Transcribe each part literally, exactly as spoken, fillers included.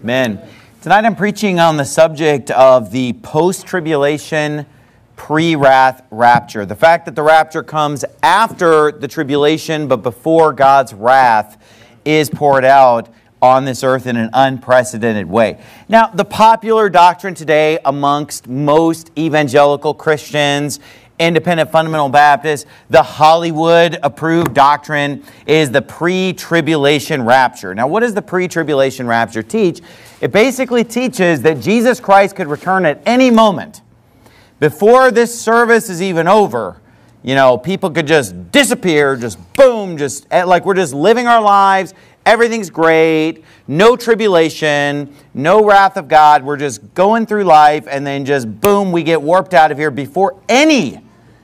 Amen. Tonight I'm preaching on the subject of the post-tribulation, pre-wrath rapture. The fact that the rapture comes after the tribulation, but before God's wrath is poured out on this earth in an unprecedented way. Now, the popular doctrine today amongst most evangelical Christians, independent fundamental Baptists, the Hollywood-approved doctrine is the pre-tribulation rapture. Now, what does the pre-tribulation rapture teach? It basically teaches that Jesus Christ could return at any moment. Before this service is even over, you know, people could just disappear, just boom, just like we're just living our lives. Everything's great, no tribulation, no wrath of God. We're just going through life, and then just boom, we get warped out of here before any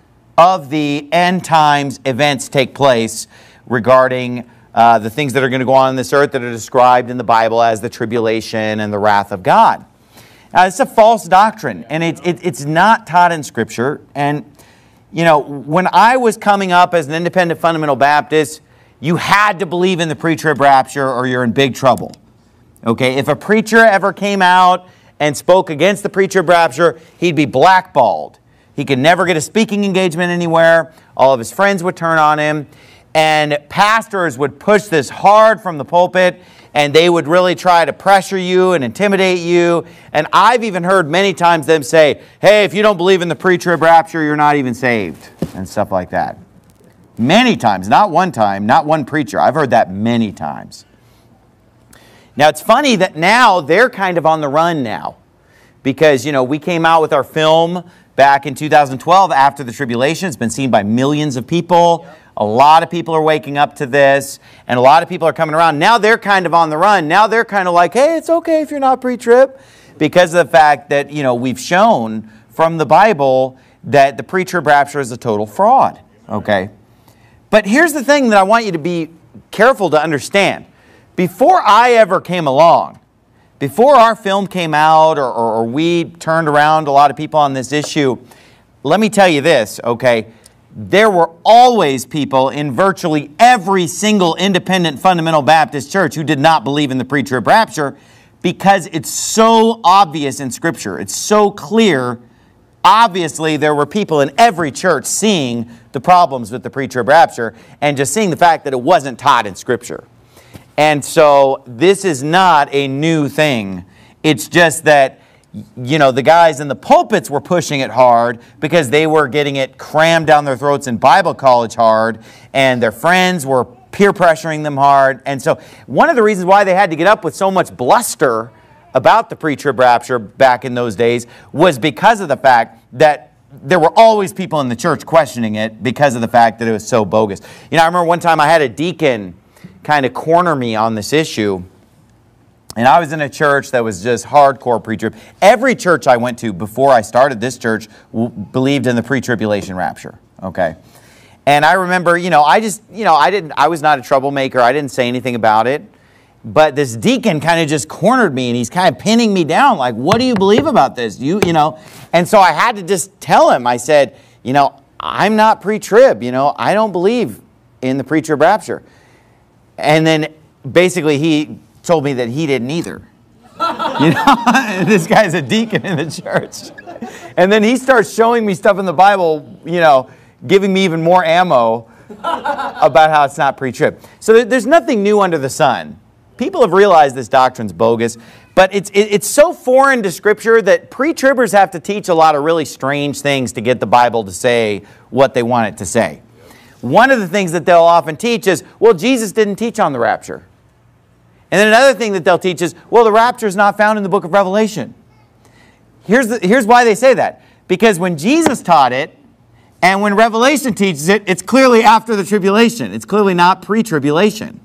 of the end times events take place regarding uh, the things that are going to go on in this earth that are described in the Bible as the tribulation and the wrath of God. Now, it's a false doctrine, and it, it, it's not taught in Scripture. And, you know, when I was coming up as an independent fundamental Baptist, you had to believe in the pre-trib rapture or you're in big trouble. Okay, if a preacher ever came out and spoke against the pre-trib rapture, he'd be blackballed. He could never get a speaking engagement anywhere. All of his friends would turn on him. And pastors would push this hard from the pulpit, and they would really try to pressure you and intimidate you. And I've even heard many times them say, hey, if you don't believe in the pre-trib rapture, you're not even saved, and stuff like that. Many times, not one time, not one preacher. I've heard that many times. Now, it's funny that now they're kind of on the run now. Because, you know, we came out with our film back in two thousand twelve after the tribulation. It's been seen by millions of people. A lot of people are waking up to this. And a lot of people are coming around. Now they're kind of on the run. Now they're kind of like, hey, it's okay if you're not pre-trib. Because of the fact that, you know, we've shown from the Bible that the pre-trib rapture is a total fraud. Okay? But here's the thing that I want you to be careful to understand. Before I ever came along, before our film came out or, or, or we turned around a lot of people on this issue, let me tell you this, okay? There were always people in virtually every single independent fundamental Baptist church who did not believe in the pre-trib rapture because it's so obvious in Scripture. It's so clear. Obviously, there were people in every church seeing the problems with the pre-trib rapture and just seeing the fact that it wasn't taught in Scripture. And so this is not a new thing. It's just that, you know, the guys in the pulpits were pushing it hard because they were getting it crammed down their throats in Bible college hard, and their friends were peer pressuring them hard. And so one of the reasons why they had to get up with so much bluster about the pre-trib rapture back in those days was because of the fact that there were always people in the church questioning it because of the fact that it was so bogus. You know, I remember one time I had a deacon kind of corner me on this issue, and I was in a church that was just hardcore pre-trib. Every church I went to before I started this church w- believed in the pre-tribulation rapture, okay? And I remember, you know, I just, you know, I didn't, I was not a troublemaker. I didn't say anything about it. But this deacon kind of just cornered me, and he's kind of pinning me down, like, what do you believe about this? You, you know, and so I had to just tell him, I said, you know, I'm not pre-trib, you know, I don't believe in the pre-trib rapture. And then basically he told me that he didn't either. You know, this guy's a deacon in the church. And then he starts showing me stuff in the Bible, you know, giving me even more ammo about how it's not pre-trib. So there's nothing new under the sun. People have realized this doctrine's bogus, but it's it, it's so foreign to Scripture that pre-tribbers have to teach a lot of really strange things to get the Bible to say what they want it to say. One of the things that they'll often teach is, well, Jesus didn't teach on the rapture. And then another thing that they'll teach is, well, the rapture is not found in the book of Revelation. Here's, the, here's why they say that. Because when Jesus taught it, and when Revelation teaches it, it's clearly after the tribulation. It's clearly not pre-tribulation.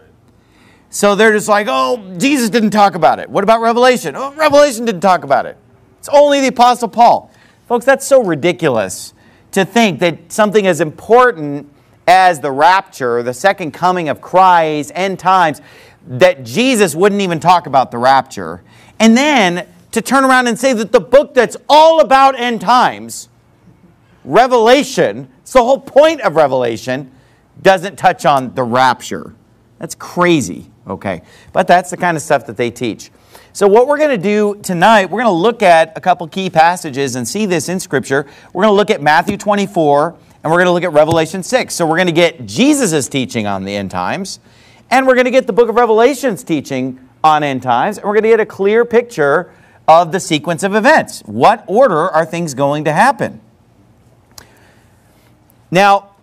So they're just like, oh, Jesus didn't talk about it. What about Revelation? Oh, Revelation didn't talk about it. It's only the Apostle Paul. Folks, that's so ridiculous to think that something as important as the rapture, the second coming of Christ, end times, that Jesus wouldn't even talk about the rapture. And then to turn around and say that the book that's all about end times, Revelation, it's the whole point of Revelation, doesn't touch on the rapture. That's crazy, okay? But that's the kind of stuff that they teach. So what we're going to do tonight, we're going to look at a couple key passages and see this in Scripture. We're going to look at Matthew twenty-four, and we're going to look at Revelation six. So we're going to get Jesus' teaching on the end times, and we're going to get the book of Revelation's teaching on end times, and we're going to get a clear picture of the sequence of events. What order are things going to happen? Now,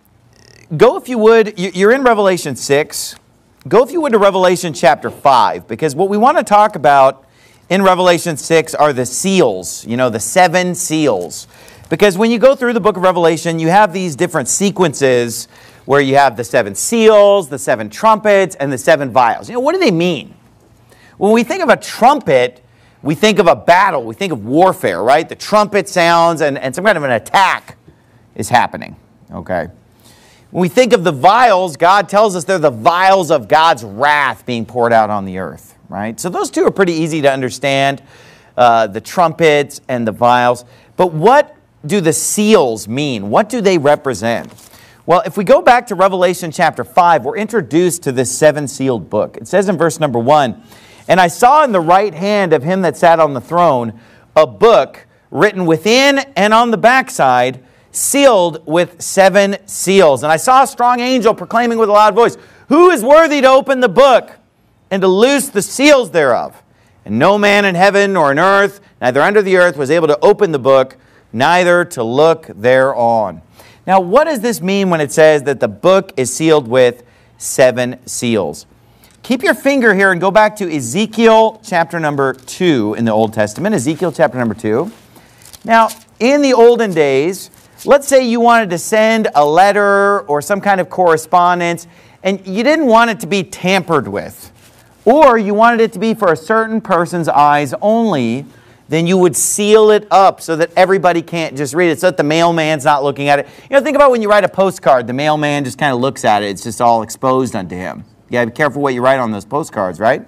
go if you would, you're in Revelation six. Go if you would to Revelation chapter five, because what we want to talk about in Revelation six are the seals, you know, the seven seals. Because when you go through the book of Revelation, you have these different sequences where you have the seven seals, the seven trumpets, and the seven vials. You know, what do they mean? When we think of a trumpet, we think of a battle, we think of warfare, right? The trumpet sounds and, and some kind of an attack is happening, okay? When we think of the vials, God tells us they're the vials of God's wrath being poured out on the earth, right? So those two are pretty easy to understand, uh, the trumpets and the vials. But what do the seals mean? What do they represent? Well, if we go back to Revelation chapter five, we're introduced to this seven-sealed book. It says in verse number one, "And I saw in the right hand of him that sat on the throne a book written within and on the backside, sealed with seven seals. And I saw a strong angel proclaiming with a loud voice, 'Who is worthy to open the book and to loose the seals thereof?' And no man in heaven nor in earth, neither under the earth, was able to open the book, neither to look thereon." Now, what does this mean when it says that the book is sealed with seven seals? Keep your finger here and go back to Ezekiel chapter number two in the Old Testament. Ezekiel chapter number two. Now, in the olden days, let's say you wanted to send a letter or some kind of correspondence, and you didn't want it to be tampered with, or you wanted it to be for a certain person's eyes only, then you would seal it up so that everybody can't just read it, so that the mailman's not looking at it. You know, think about when you write a postcard, the mailman just kind of looks at it. It's just all exposed unto him. You got to be careful what you write on those postcards, right?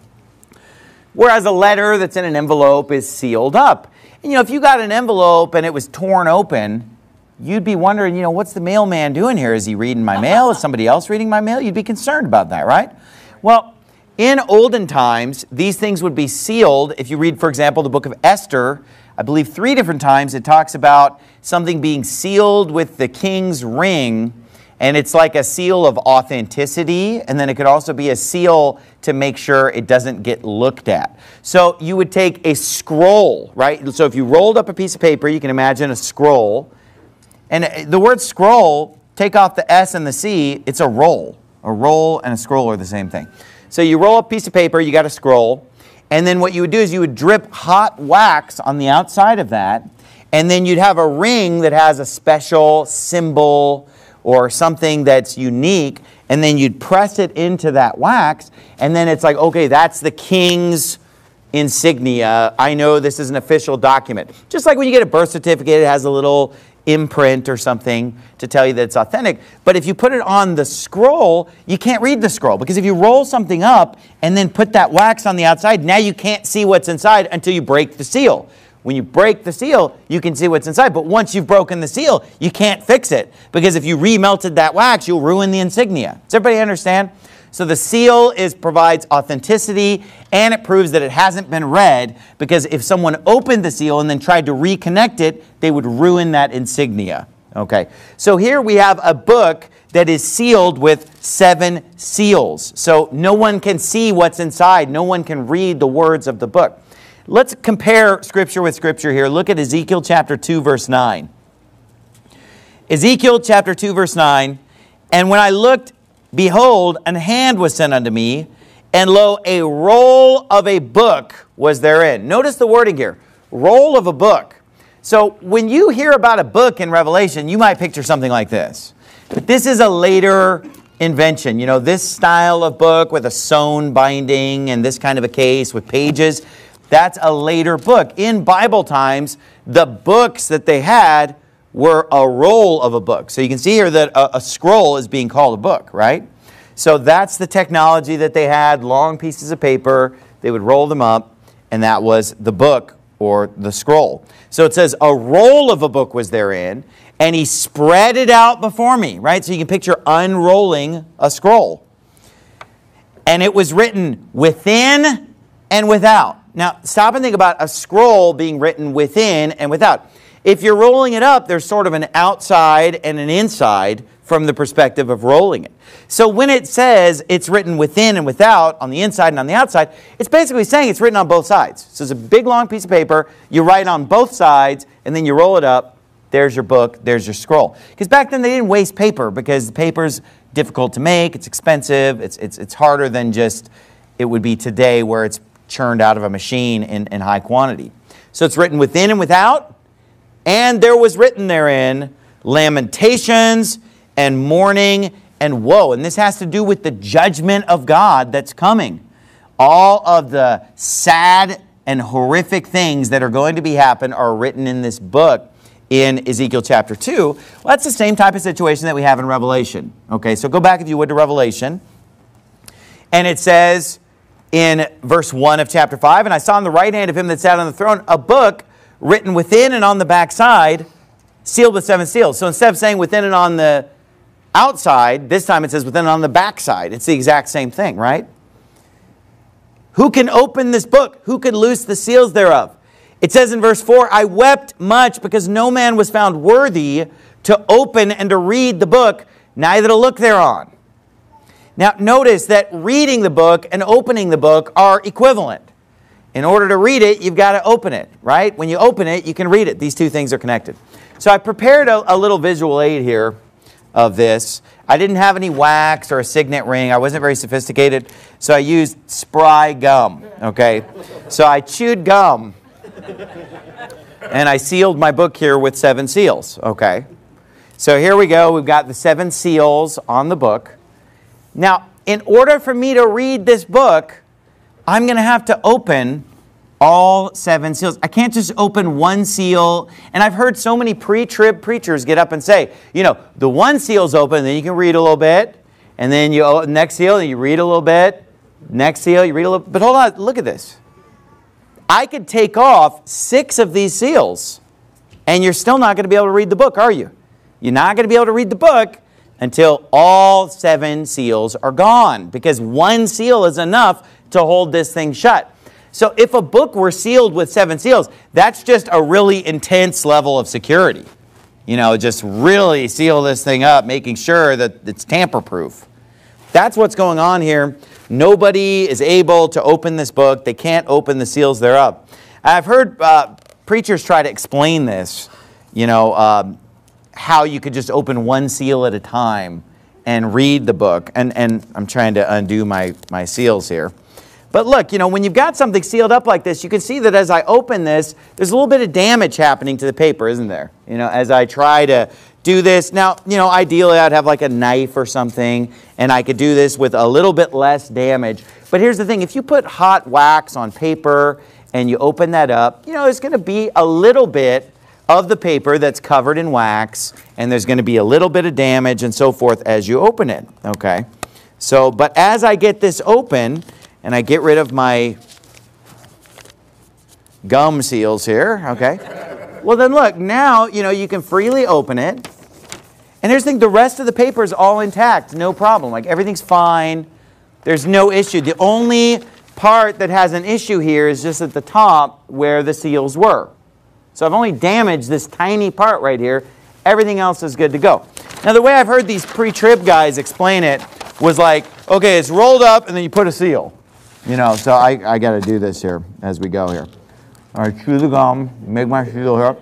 Whereas a letter that's in an envelope is sealed up. And, you know, if you got an envelope and it was torn open, you'd be wondering, you know, what's the mailman doing here? Is he reading my mail? Is somebody else reading my mail? You'd be concerned about that, right? Well, in olden times, these things would be sealed. If you read, for example, the book of Esther, I believe three different times it talks about something being sealed with the king's ring, and it's like a seal of authenticity, and then it could also be a seal to make sure it doesn't get looked at. So you would take a scroll, right? So if you rolled up a piece of paper, you can imagine a scroll. And the word scroll, take off the S and the C, it's a roll. A roll and a scroll are the same thing. So you roll up a piece of paper, you got a scroll, and then what you would do is you would drip hot wax on the outside of that, and then you'd have a ring that has a special symbol or something that's unique, and then you'd press it into that wax, and then it's like, okay, that's the king's insignia. I know this is an official document. Just like when you get a birth certificate, it has a little imprint or something to tell you that it's authentic. But if you put it on the scroll, you can't read the scroll, because if you roll something up and then put that wax on the outside, now you can't see what's inside until you break the seal. When you break the seal, you can see what's inside. But once you've broken the seal, you can't fix it, because if you remelted that wax, you'll ruin the insignia. Does everybody understand? So the seal is provides authenticity, and it proves that it hasn't been read, because if someone opened the seal and then tried to reconnect it, they would ruin that insignia. Okay, so here we have a book that is sealed with seven seals. So no one can see what's inside. No one can read the words of the book. Let's compare Scripture with Scripture here. Look at Ezekiel chapter two, verse nine. Ezekiel chapter two, verse nine. "And when I looked, behold, an hand was sent unto me, and lo, a roll of a book was therein." Notice the wording here, roll of a book. So when you hear about a book in Revelation, you might picture something like this. But this is a later invention. You know, this style of book with a sewn binding and this kind of a case with pages, that's a later book. In Bible times, the books that they had were a roll of a book. So you can see here that a, a scroll is being called a book, right? So that's the technology that they had, long pieces of paper. They would roll them up, and that was the book or the scroll. So it says, a roll of a book was therein, and he spread it out before me, right? So you can picture unrolling a scroll. And it was written within and without. Now, stop and think about a scroll being written within and without. If you're rolling it up, there's sort of an outside and an inside from the perspective of rolling it. So when it says it's written within and without, on the inside and on the outside, it's basically saying it's written on both sides. So it's a big, long piece of paper. You write on both sides, and then you roll it up. There's your book. There's your scroll. Because back then, they didn't waste paper because the paper's difficult to make. It's expensive. It's, it's, it's harder than just it would be today where it's churned out of a machine in, in high quantity. So it's written within and without. And there was written therein lamentations and mourning and woe. And this has to do with the judgment of God that's coming. All of the sad and horrific things that are going to be happen are written in this book in Ezekiel chapter two. Well, that's the same type of situation that we have in Revelation. Okay, so go back, if you would, to Revelation. And it says in verse one of chapter five, and I saw on the right hand of him that sat on the throne a book written within and on the backside, sealed with seven seals. So instead of saying within and on the outside, this time it says within and on the backside. It's the exact same thing, right? Who can open this book? Who can loose the seals thereof? It says in verse four, I wept much because no man was found worthy to open and to read the book, neither to look thereon. Now notice that reading the book and opening the book are equivalent. In order to read it, you've got to open it, right? When you open it, you can read it. These two things are connected. So I prepared a, a little visual aid here of this. I didn't have any wax or a signet ring. I wasn't very sophisticated, so I used spry gum, okay? So I chewed gum, and I sealed my book here with seven seals, okay? So here we go. We've got the seven seals on the book. Now, in order for me to read this book, I'm going to have to open all seven seals. I can't just open one seal. And I've heard so many pre-trib preachers get up and say, you know, the one seal's open, then you can read a little bit. And then you oh, next seal, and you read a little bit. Next seal, you read a little bit. But hold on, look at this. I could take off six of these seals, and you're still not going to be able to read the book, are you? You're not going to be able to read the book until all seven seals are gone, because one seal is enough to hold this thing shut. So if a book were sealed with seven seals, that's just a really intense level of security. You know, just really seal this thing up, making sure that it's tamper-proof. That's what's going on here. Nobody is able to open this book. They can't open the seals thereof. I've heard uh, preachers try to explain this, you know, um, how you could just open one seal at a time and read the book. And, and I'm trying to undo my, my seals here. But look, you know, when you've got something sealed up like this, you can see that as I open this, there's a little bit of damage happening to the paper, isn't there? You know, as I try to do this. Now, you know, ideally I'd have like a knife or something, and I could do this with a little bit less damage. But here's the thing. If you put hot wax on paper and you open that up, you know, there's going to be a little bit of the paper that's covered in wax, and there's going to be a little bit of damage and so forth as you open it, okay? So, but as I get this open, and I get rid of my gum seals here, okay? Well, then look, now, you know, you can freely open it. And here's the thing, the rest of the paper is all intact, no problem. Like, everything's fine. There's no issue. The only part that has an issue here is just at the top where the seals were. So I've only damaged this tiny part right here. Everything else is good to go. Now, the way I've heard these pre-trib guys explain it was like, okay, it's rolled up, and then you put a seal. You know, so I, I got to do this here as we go here. All right, chew the gum, make my seal here.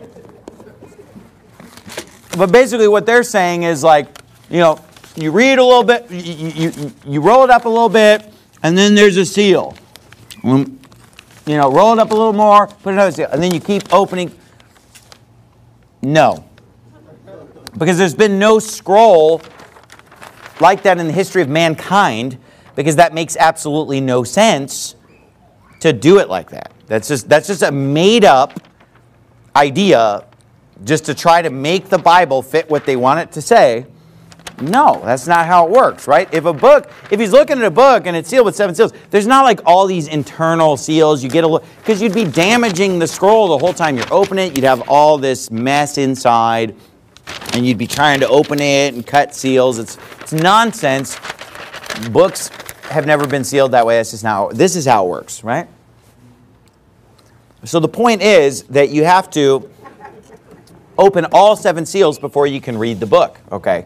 But basically what they're saying is like, you know, you read a little bit, you, you, you roll it up a little bit, and then there's a seal. You know, roll it up a little more, put another seal, and then you keep opening. No. Because there's been no scroll like that in the history of mankind, because that makes absolutely no sense to do it like that. That's just, that's just a made-up idea just to try to make the Bible fit what they want it to say. No, that's not how it works, right? If a book, if he's looking at a book and it's sealed with seven seals, there's not like all these internal seals. You get a look, because you'd be damaging the scroll the whole time you're opening it. You'd have all this mess inside, and you'd be trying to open it and cut seals. It's, it's nonsense. Books have never been sealed that way. That's just now. This is how it works, right? So the point is that you have to open all seven seals before you can read the book, okay?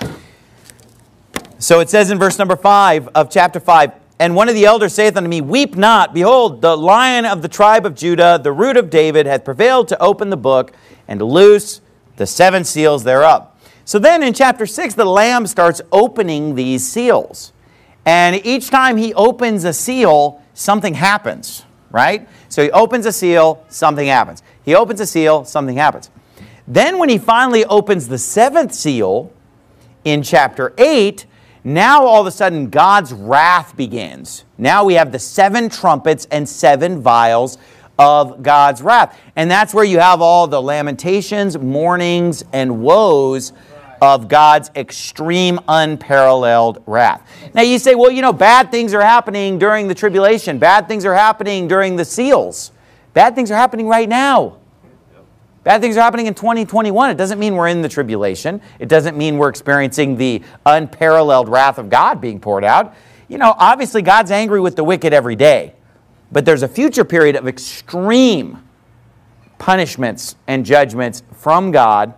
So it says in verse number five of chapter five, "And one of the elders saith unto me, Weep not, behold, the Lion of the tribe of Judah, the root of David, hath prevailed to open the book and to loose the seven seals thereof." So then in chapter six, the Lamb starts opening these seals. And each time he opens a seal, something happens, right? So he opens a seal, something happens. He opens a seal, something happens. Then when he finally opens the seventh seal in chapter eight, now all of a sudden God's wrath begins. Now we have the seven trumpets and seven vials of God's wrath. And that's where you have all the lamentations, mournings, and woes of God's extreme, unparalleled wrath. Now you say, well, you know, bad things are happening during the tribulation. Bad things are happening during the seals. Bad things are happening right now. Bad things are happening in twenty twenty-one. It doesn't mean we're in the tribulation. It doesn't mean we're experiencing the unparalleled wrath of God being poured out. You know, obviously God's angry with the wicked every day. But there's a future period of extreme punishments and judgments from God.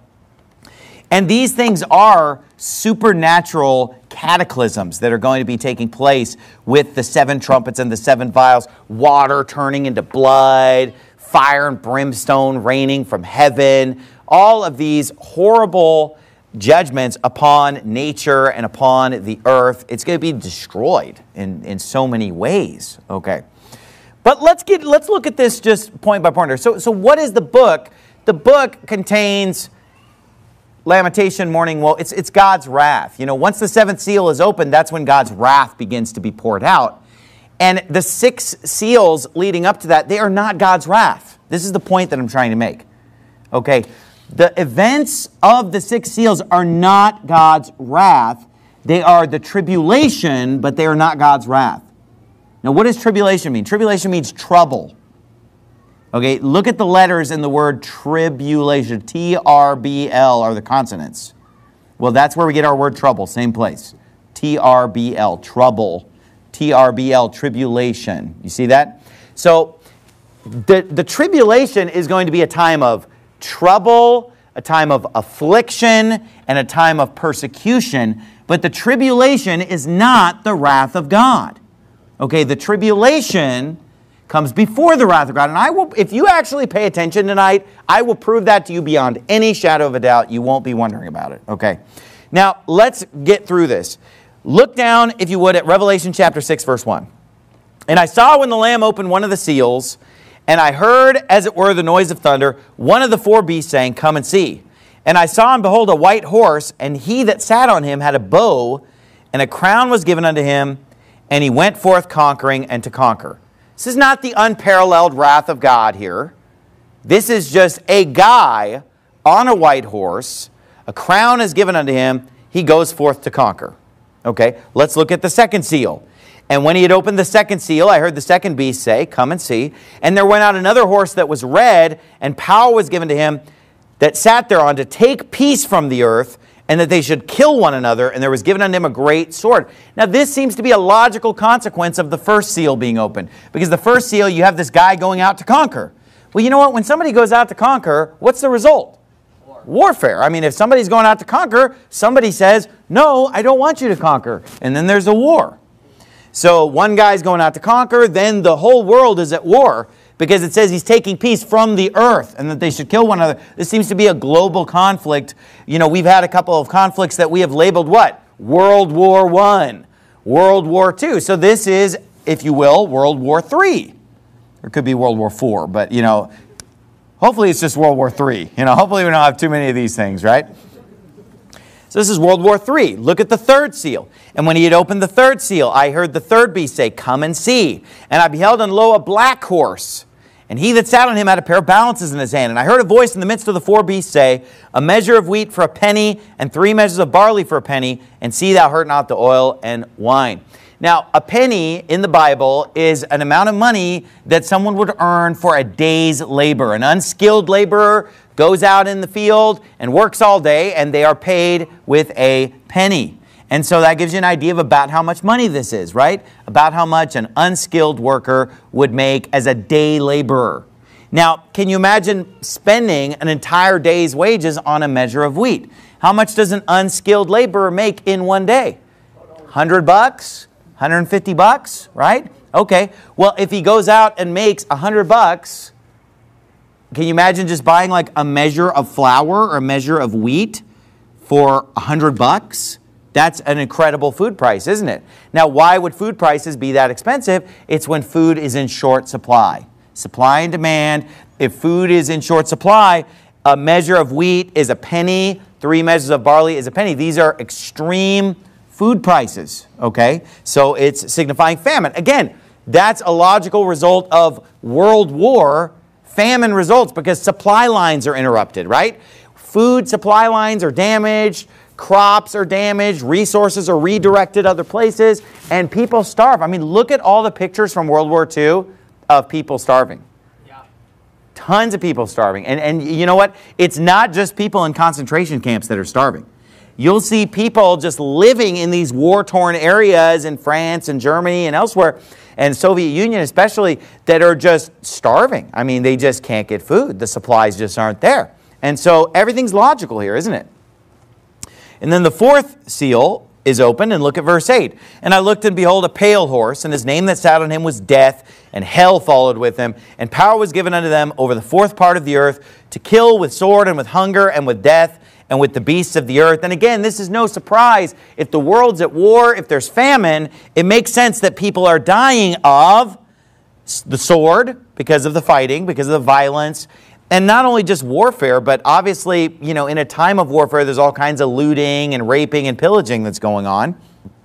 And these things are supernatural cataclysms that are going to be taking place with the seven trumpets and the seven vials, water turning into blood, fire and brimstone raining from heaven, all of these horrible judgments upon nature and upon the earth. It's going to be destroyed in, in so many ways. Okay. But let's get let's look at this just point by point. So, so what is the book? The book contains lamentation, mourning, woe. It's, it's God's wrath. You know, once the seventh seal is opened, that's when God's wrath begins to be poured out. And the six seals leading up to that, they are not God's wrath. This is the point that I'm trying to make. Okay, the events of the six seals are not God's wrath. They are the tribulation, but they are not God's wrath. Now, what does tribulation mean? Tribulation means trouble. Okay, look at the letters in the word tribulation. T R B L are the consonants. Well, that's where we get our word trouble, same place. T R B L, trouble. T R B L, tribulation. You see that? So the, the tribulation is going to be a time of trouble, a time of affliction, and a time of persecution. But the tribulation is not the wrath of God. Okay, the tribulation comes before the wrath of God. And I will, if you actually pay attention tonight, I will prove that to you beyond any shadow of a doubt. You won't be wondering about it. Okay. Now, let's get through this. Look down, if you would, at Revelation chapter six, verse one. "And I saw when the Lamb opened one of the seals, and I heard, as it were, the noise of thunder, one of the four beasts saying, Come and see. And I saw and behold a white horse, and he that sat on him had a bow, and a crown was given unto him, and he went forth conquering and to conquer." This is not the unparalleled wrath of God here. This is just a guy on a white horse. A crown is given unto him. He goes forth to conquer. Okay, let's look at the second seal. "And when he had opened the second seal, I heard the second beast say, Come and see. And there went out another horse that was red, and power was given to him that sat thereon to take peace from the earth, and that they should kill one another, and there was given unto him a great sword." Now this seems to be a logical consequence of the first seal being opened. Because the first seal, you have this guy going out to conquer. Well, you know what? When somebody goes out to conquer, what's the result? War. Warfare. I mean, if somebody's going out to conquer, somebody says, no, I don't want you to conquer. And then there's a war. So one guy's going out to conquer, then the whole world is at war. Because it says he's taking peace from the earth and that they should kill one another. This seems to be a global conflict. You know, we've had a couple of conflicts that we have labeled what? World War One, World War Two. So this is, if you will, World War Three. Or it could be World War Four, but, you know, hopefully it's just World War Three. You know, hopefully we don't have too many of these things, right? So this is World War Three. Look at the third seal. "And when he had opened the third seal, I heard the third beast say, Come and see. And I beheld, and lo, a black horse. And he that sat on him had a pair of balances in his hand. And I heard a voice in the midst of the four beasts say, A measure of wheat for a penny, and three measures of barley for a penny, and see thou hurt not the oil and wine." Now, a penny in the Bible is an amount of money that someone would earn for a day's labor. An unskilled laborer goes out in the field and works all day, and they are paid with a penny. And so that gives you an idea of about how much money this is, right? About how much an unskilled worker would make as a day laborer. Now, can you imagine spending an entire day's wages on a measure of wheat? How much does an unskilled laborer make in one day? one hundred bucks, one hundred fifty bucks, right? Okay. Well, if he goes out and makes one hundred bucks, can you imagine just buying like a measure of flour or a measure of wheat for one hundred bucks? That's an incredible food price, isn't it? Now, why would food prices be that expensive? It's when food is in short supply. Supply and demand. If food is in short supply, a measure of wheat is a penny, three measures of barley is a penny. These are extreme food prices, okay? So it's signifying famine. Again, that's a logical result of world war. Famine results because supply lines are interrupted, right? Food supply lines are damaged, crops are damaged, resources are redirected other places, and people starve. I mean, look at all the pictures from World War Two of people starving. Yeah. Tons of people starving. And, and you know what? It's not just people in concentration camps that are starving. You'll see people just living in these war-torn areas in France and Germany and elsewhere, and Soviet Union especially, that are just starving. I mean, they just can't get food. The supplies just aren't there. And so everything's logical here, isn't it? And then the fourth seal is opened, and look at verse eight. And I looked, and behold, a pale horse, and his name that sat on him was Death, and hell followed with him. And power was given unto them over the fourth part of the earth, to kill with sword, and with hunger, and with death, and with the beasts of the earth. And again, this is no surprise. If the world's at war, if there's famine, it makes sense that people are dying of the sword, because of the fighting, because of the violence, and not only just warfare, but obviously, you know, in a time of warfare, there's all kinds of looting and raping and pillaging that's going on.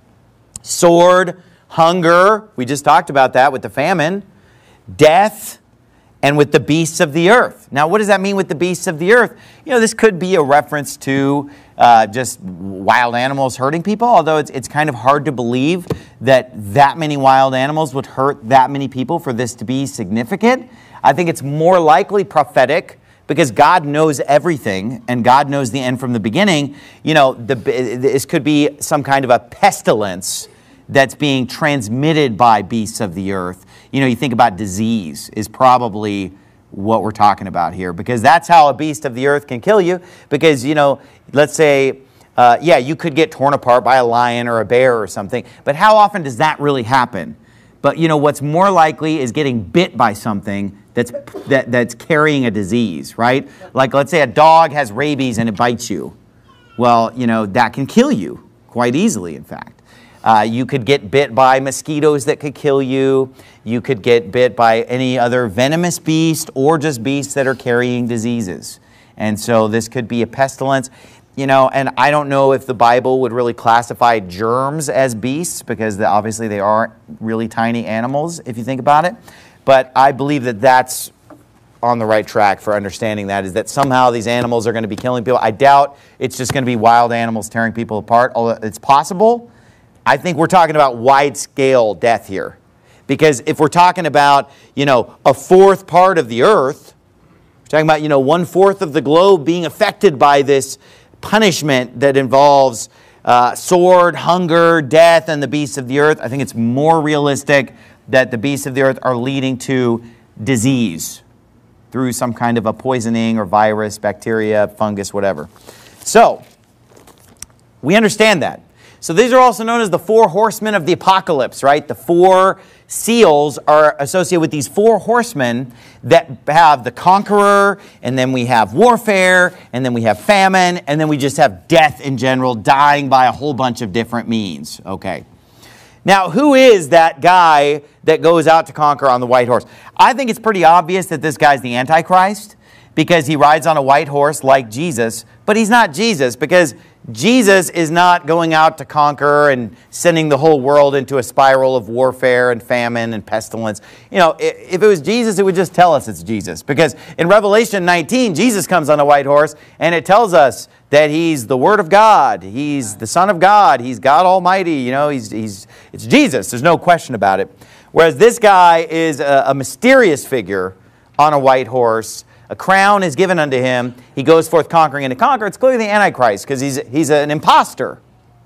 Sword, hunger, we just talked about that with the famine, death, and with the beasts of the earth. Now, what does that mean with the beasts of the earth? You know, this could be a reference to uh, just wild animals hurting people, although it's, it's kind of hard to believe that that many wild animals would hurt that many people for this to be significant. I think it's more likely prophetic, because God knows everything and God knows the end from the beginning. You know, the, this could be some kind of a pestilence that's being transmitted by beasts of the earth. You know, you think about disease is probably what we're talking about here, because that's how a beast of the earth can kill you. Because, you know, let's say, uh, yeah, you could get torn apart by a lion or a bear or something, but how often does that really happen? But, you know, what's more likely is getting bit by something that's that, that's carrying a disease, right? Like, let's say a dog has rabies and it bites you. Well, you know, that can kill you quite easily, in fact. Uh, you could get bit by mosquitoes that could kill you. You could get bit by any other venomous beast or just beasts that are carrying diseases. And so this could be a pestilence. You know, and I don't know if the Bible would really classify germs as beasts, because the, obviously they are really tiny animals if you think about it. But I believe that that's on the right track for understanding that, is that somehow these animals are going to be killing people. I doubt it's just going to be wild animals tearing people apart, although it's possible. I think we're talking about wide-scale death here. Because if we're talking about, you know, a fourth part of the earth, we're talking about, you know, one-fourth of the globe being affected by this punishment that involves uh, sword, hunger, death, and the beasts of the earth. I think it's more realistic that the beasts of the earth are leading to disease through some kind of a poisoning or virus, bacteria, fungus, whatever. So, we understand that. So these are also known as the four horsemen of the apocalypse, right? The four seals are associated with these four horsemen that have the conqueror, and then we have warfare, and then we have famine, and then we just have death in general, dying by a whole bunch of different means. Okay. Now, who is that guy that goes out to conquer on the white horse? I think it's pretty obvious that this guy's the Antichrist, because he rides on a white horse like Jesus, but he's not Jesus, because Jesus is not going out to conquer and sending the whole world into a spiral of warfare and famine and pestilence. You know, if it was Jesus, it would just tell us it's Jesus. Because in Revelation nineteen, Jesus comes on a white horse, and it tells us that he's the Word of God. He's the Son of God. He's God Almighty. You know, he's, he's, it's Jesus. There's no question about it. Whereas this guy is a, a mysterious figure on a white horse. A crown is given unto him. He goes forth conquering and to conquer. It's clearly the Antichrist, because he's, he's an imposter.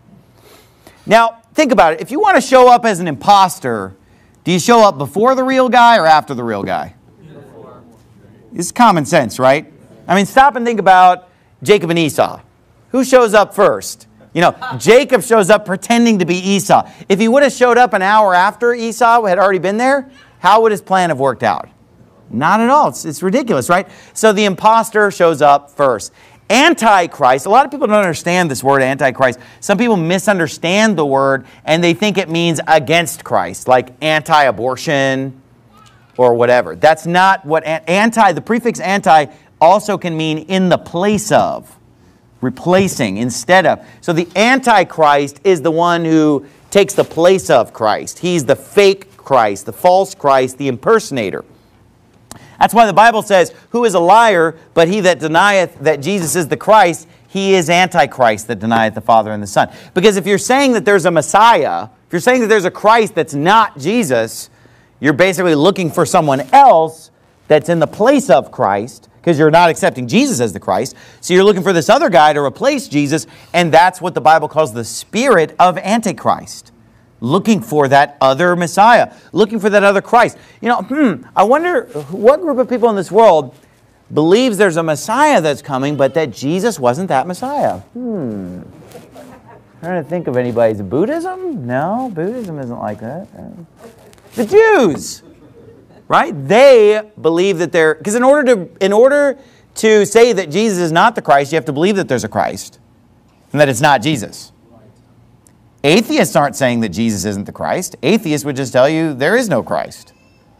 Now, think about it. If you want to show up as an imposter, do you show up before the real guy or after the real guy? It's common sense, right? I mean, stop and think about Jacob and Esau. Who shows up first? You know, Jacob shows up pretending to be Esau. If he would have showed up an hour after Esau had already been there, how would his plan have worked out? Not at all. It's, it's ridiculous, right? So the imposter shows up first. Antichrist, a lot of people don't understand this word Antichrist. Some people misunderstand the word and they think it means against Christ, like anti-abortion or whatever. That's not what anti, the prefix anti also can mean in the place of, replacing, instead of. So the Antichrist is the one who takes the place of Christ. He's the fake Christ, the false Christ, the impersonator. That's why the Bible says, who is a liar, but he that denieth that Jesus is the Christ, he is Antichrist that denieth the Father and the Son. Because if you're saying that there's a Messiah, if you're saying that there's a Christ that's not Jesus, you're basically looking for someone else that's in the place of Christ, because you're not accepting Jesus as the Christ. So you're looking for this other guy to replace Jesus, and that's what the Bible calls the spirit of Antichrist. Looking for that other Messiah, looking for that other Christ. You know, hmm, I wonder what group of people in this world believes there's a Messiah that's coming, but that Jesus wasn't that Messiah. Hmm. Trying to think of anybody's Buddhism? No, Buddhism isn't like that. The Jews, right? They believe that they're, because in order to in order to say that Jesus is not the Christ, you have to believe that there's a Christ and that it's not Jesus. Atheists aren't saying that Jesus isn't the Christ. Atheists would just tell you there is no Christ.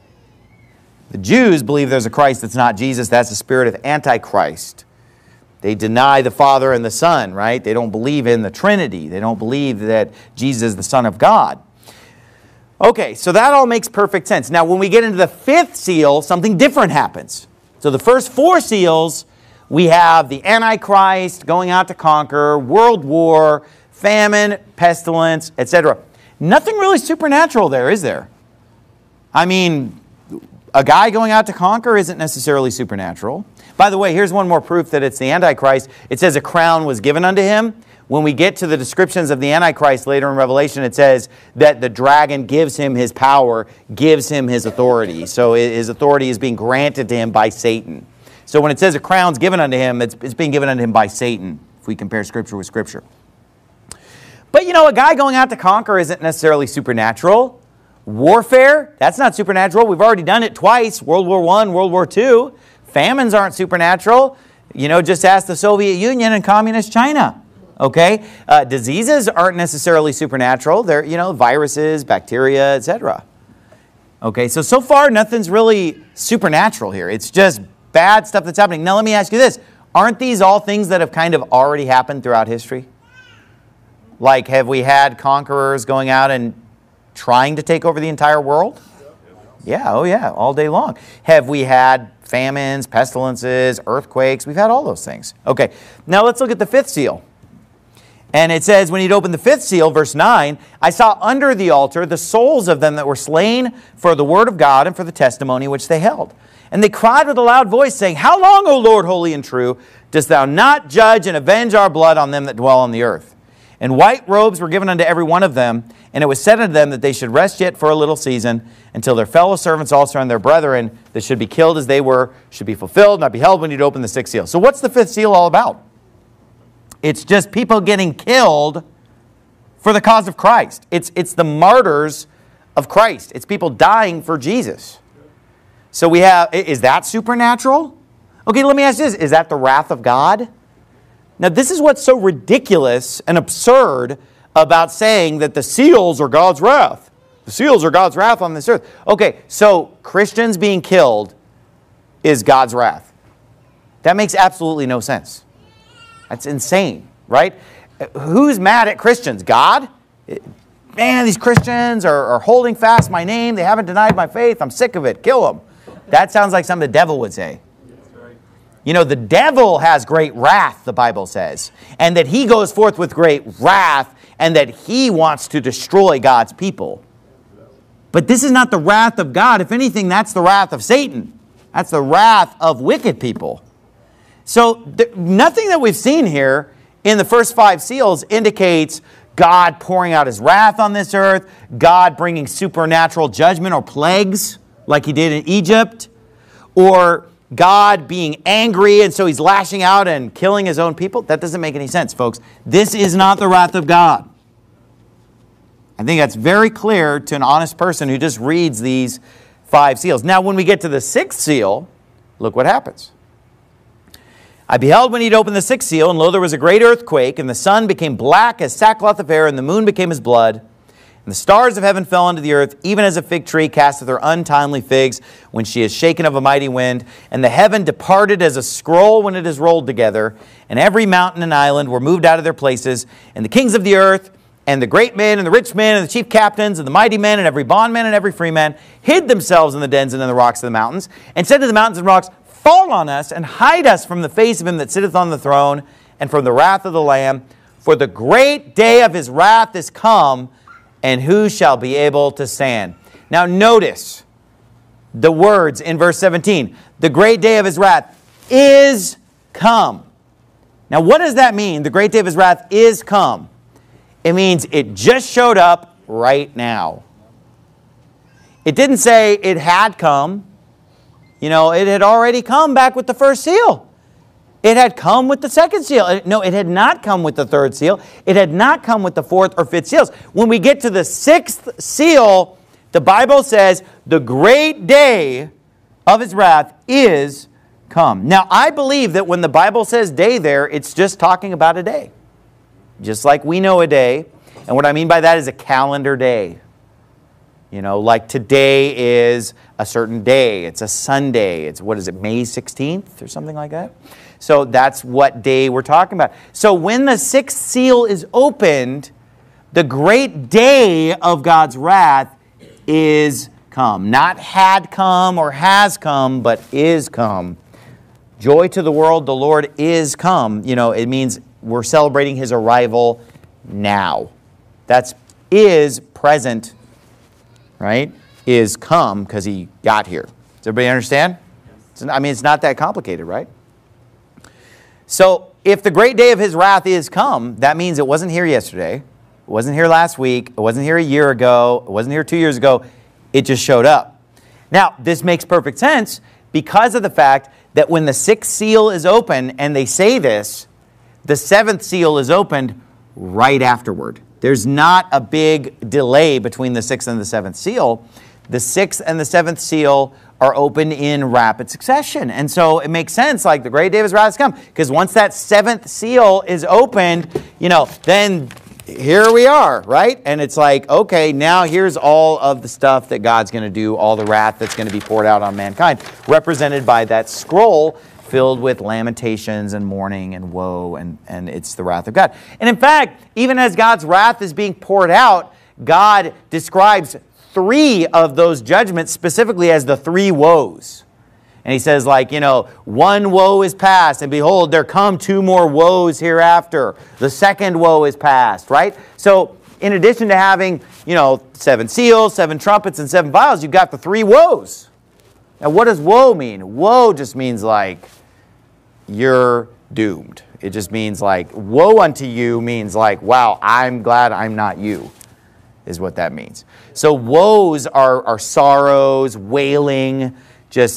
The Jews believe there's a Christ that's not Jesus. That's the spirit of Antichrist. They deny the Father and the Son, right? They don't believe in the Trinity. They don't believe that Jesus is the Son of God. Okay, so that all makes perfect sense. Now, when we get into the fifth seal, something different happens. So the first four seals, we have the Antichrist going out to conquer, world war, famine, pestilence, et cetera. Nothing really supernatural there, is there? I mean, a guy going out to conquer isn't necessarily supernatural. By the way, here's one more proof that it's the Antichrist. It says a crown was given unto him. When we get to the descriptions of the Antichrist later in Revelation, it says that the dragon gives him his power, gives him his authority. So his authority is being granted to him by Satan. So when it says a crown's given unto him, it's, it's being given unto him by Satan, if we compare Scripture with Scripture. But, you know, a guy going out to conquer isn't necessarily supernatural. Warfare, that's not supernatural. We've already done it twice, World War One, World War Two. Famines aren't supernatural. You know, just ask the Soviet Union and Communist China. Okay? Uh, diseases aren't necessarily supernatural. They're, you know, viruses, bacteria, et cetera. Okay, so, so far, nothing's really supernatural here. It's just bad stuff that's happening. Now, let me ask you this. Aren't these all things that have kind of already happened throughout history? Like, have we had conquerors going out and trying to take over the entire world? Yeah, oh yeah, all day long. Have we had famines, pestilences, earthquakes? We've had all those things. Okay, now let's look at the fifth seal. And it says, when he'd opened the fifth seal, verse nine, I saw under the altar the souls of them that were slain for the word of God and for the testimony which they held. And they cried with a loud voice, saying, How long, O Lord, holy and true, dost thou not judge and avenge our blood on them that dwell on the earth? And white robes were given unto every one of them, and it was said unto them that they should rest yet for a little season, until their fellow servants also and their brethren that should be killed as they were, should be fulfilled, not beheld when you'd open the sixth seal. So what's the fifth seal all about? It's just people getting killed for the cause of Christ. It's, it's the martyrs of Christ. It's people dying for Jesus. So we have, is that supernatural? Okay, let me ask you this. Is that the wrath of God? Now, this is what's so ridiculous and absurd about saying that the seals are God's wrath. The seals are God's wrath on this earth. Okay, so Christians being killed is God's wrath. That makes absolutely no sense. That's insane, right? Who's mad at Christians? God? Man, these Christians are, are holding fast my name. They haven't denied my faith. I'm sick of it. Kill them. That sounds like something the devil would say. You know, the devil has great wrath, the Bible says, and that he goes forth with great wrath, and that he wants to destroy God's people. But this is not the wrath of God. If anything, that's the wrath of Satan. That's the wrath of wicked people. So th- nothing that we've seen here in the first five seals indicates God pouring out his wrath on this earth, God bringing supernatural judgment or plagues like he did in Egypt, or God being angry, and so he's lashing out and killing his own people. That doesn't make any sense, folks. This is not the wrath of God. I think that's very clear to an honest person who just reads these five seals. Now, when we get to the sixth seal, look what happens. I beheld when he'd opened the sixth seal, and lo, there was a great earthquake, and the sun became black as sackcloth of hair, and the moon became as blood. And the stars of heaven fell unto the earth, even as a fig tree casteth her untimely figs when she is shaken of a mighty wind. And the heaven departed as a scroll when it is rolled together. And every mountain and island were moved out of their places. And the kings of the earth, and the great men, and the rich men, and the chief captains, and the mighty men, and every bondman, and every freeman, hid themselves in the dens and in the rocks of the mountains, and said to the mountains and rocks, Fall on us, and hide us from the face of him that sitteth on the throne, and from the wrath of the Lamb. For the great day of his wrath is come, and who shall be able to stand? Now notice the words in verse seventeen. The great day of his wrath is come. Now what does that mean? The great day of his wrath is come. It means it just showed up right now. It didn't say it had come. You know, it had already come back with the first seal. It had come with the second seal. No, it had not come with the third seal. It had not come with the fourth or fifth seals. When we get to the sixth seal, the Bible says the great day of his wrath is come. Now, I believe that when the Bible says day there, it's just talking about a day. Just like we know a day. And what I mean by that is a calendar day. You know, like today is a certain day. It's a Sunday. It's, what is it, May sixteenth or something like that? So that's what day we're talking about. So when the sixth seal is opened, the great day of God's wrath is come. Not had come or has come, but is come. Joy to the world, the Lord is come. You know, it means we're celebrating his arrival now. That's is present, right? Is come because he got here. Does everybody understand? I mean, it's not that complicated, right? So if the great day of his wrath is come, that means it wasn't here yesterday. It wasn't here last week. It wasn't here a year ago. It wasn't here two years ago. It just showed up. Now, this makes perfect sense because of the fact that when the sixth seal is open, and they say this, the seventh seal is opened right afterward. There's not a big delay between the sixth and the seventh seal. The sixth and the seventh seal are open in rapid succession. And so it makes sense, like the great day of his wrath has come. Because once that seventh seal is opened, you know, then here we are, right? And it's like, okay, now here's all of the stuff that God's going to do, all the wrath that's going to be poured out on mankind, represented by that scroll filled with lamentations and mourning and woe, and, and it's the wrath of God. And in fact, even as God's wrath is being poured out, God describes three of those judgments specifically as the three woes. And he says, like, you know, one woe is past, and behold, there come two more woes hereafter. The second woe is past, right? So in addition to having, you know, seven seals, seven trumpets, and seven vials, you've got the three woes. Now, what does woe mean? Woe just means like you're doomed. It just means like woe unto you means like, wow, I'm glad I'm not you, is what that means. So woes are, are sorrows, wailing, just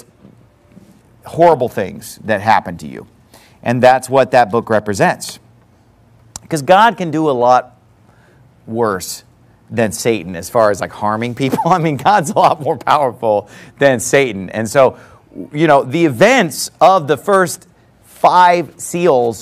horrible things that happen to you. And that's what that book represents. Because God can do a lot worse than Satan as far as like harming people. I mean, God's a lot more powerful than Satan. And so, you know, the events of the first five seals,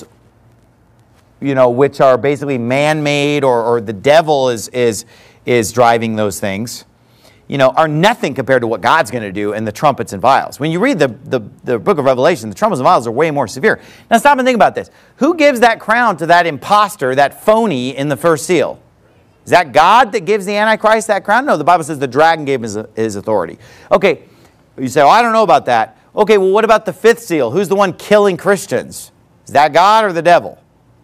you know, which are basically man-made, or, or the devil is, is, is driving those things, you know, are nothing compared to what God's going to do in the trumpets and vials. When you read the, the, the book of Revelation, the trumpets and vials are way more severe. Now stop and think about this. Who gives that crown to that imposter, that phony in the first seal? Is that God that gives the Antichrist that crown? No, the Bible says the dragon gave him his, his authority. Okay, you say, oh, I don't know about that. Okay, well, what about the fifth seal? Who's the one killing Christians? Is that God or the devil?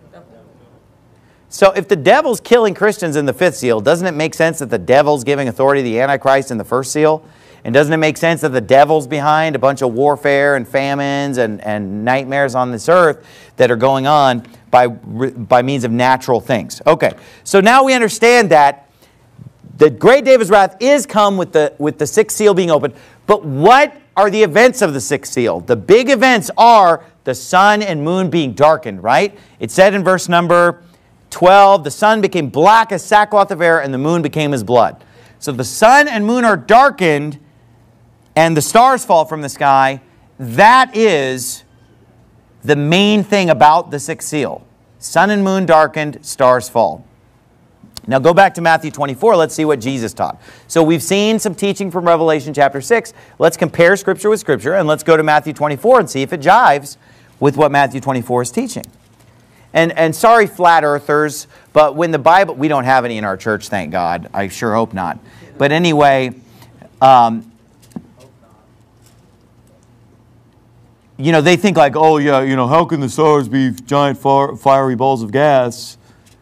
So if the devil's killing Christians in the fifth seal, doesn't it make sense that the devil's giving authority to the Antichrist in the first seal? And doesn't it make sense that the devil's behind a bunch of warfare and famines and, and nightmares on this earth that are going on by, by means of natural things? Okay, so now we understand that the great day of his wrath is come with the, with the sixth seal being opened. But what are the events of the sixth seal. The big events are the sun and moon being darkened, right? It said in verse number twelve, the sun became black as sackcloth of hair, and the moon became as blood. So the sun and moon are darkened, and the stars fall from the sky. That is the main thing about the sixth seal. Sun and moon darkened, stars fall. Now go back to Matthew twenty-four. Let's see what Jesus taught. So we've seen some teaching from Revelation chapter six. Let's compare Scripture with Scripture, and let's go to Matthew twenty-four and see if it jives with what Matthew twenty-four is teaching. And, and sorry, flat earthers, but when the Bible, we don't have any in our church, thank God. I sure hope not. But anyway, um, you know, they think like, oh yeah, you know, how can the stars be giant far, fiery balls of gas,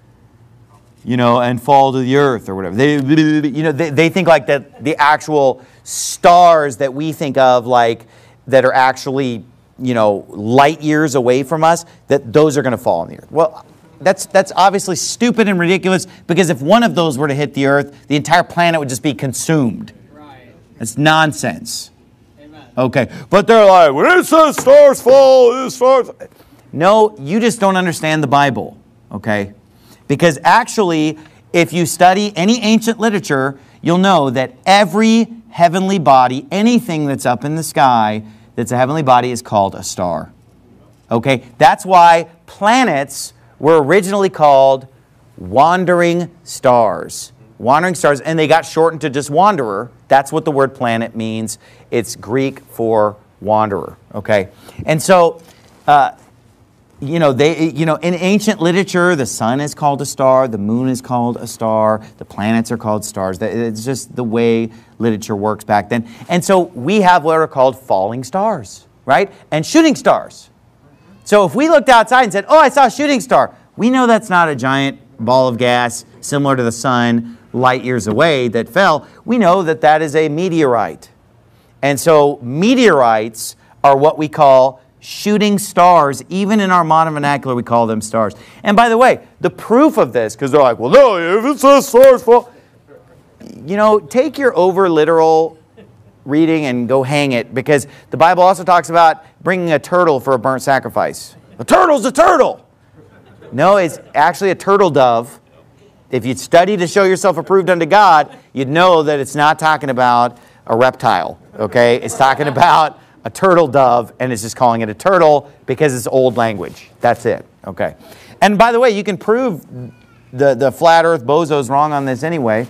you know, and fall to the earth or whatever. They, you know, they, they think like that the actual stars that we think of, like, that are actually, you know, light years away from us, that those are going to fall on the earth. Well, that's that's obviously stupid and ridiculous, because if one of those were to hit the earth, the entire planet would just be consumed. Right. It's nonsense. Amen. Okay, but they're like, when it says stars fall, it stars. No, you just don't understand the Bible, okay? Because actually, if you study any ancient literature, you'll know that every heavenly body, anything that's up in the sky that's a heavenly body, is called a star. Okay? That's why planets were originally called wandering stars. Wandering stars, and they got shortened to just wanderer. That's what the word planet means. It's Greek for wanderer. Okay? And so, uh, you know, they, you know, in ancient literature, the sun is called a star, the moon is called a star, the planets are called stars. It's just the way literature works back then. And so we have what are called falling stars, right? And shooting stars. So if we looked outside and said, oh, I saw a shooting star, we know that's not a giant ball of gas similar to the sun light years away that fell. We know that that is a meteorite. And so meteorites are what we call shooting stars. Even in our modern vernacular, we call them stars. And by the way, the proof of this, because they're like, well, no, if it says stars fall, you know, take your over-literal reading and go hang it, because the Bible also talks about bringing a turtle for a burnt sacrifice. A turtle's a turtle. No, it's actually a turtle dove. If you'd study to show yourself approved unto God, you'd know that it's not talking about a reptile, okay? It's talking about a turtle dove, and it's just calling it a turtle because it's old language. That's it. Okay. And by the way, you can prove the, the flat earth bozos wrong on this anyway,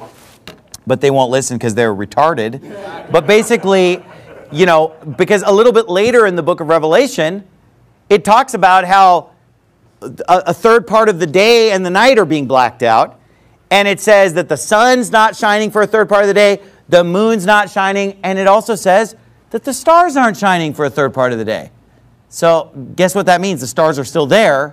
but they won't listen because they're retarded. But basically, you know, because a little bit later in the book of Revelation, it talks about how a, a third part of the day and the night are being blacked out. And it says that the sun's not shining for a third part of the day, the moon's not shining, and it also says that the stars aren't shining for a third part of the day. So guess what that means? The stars are still there.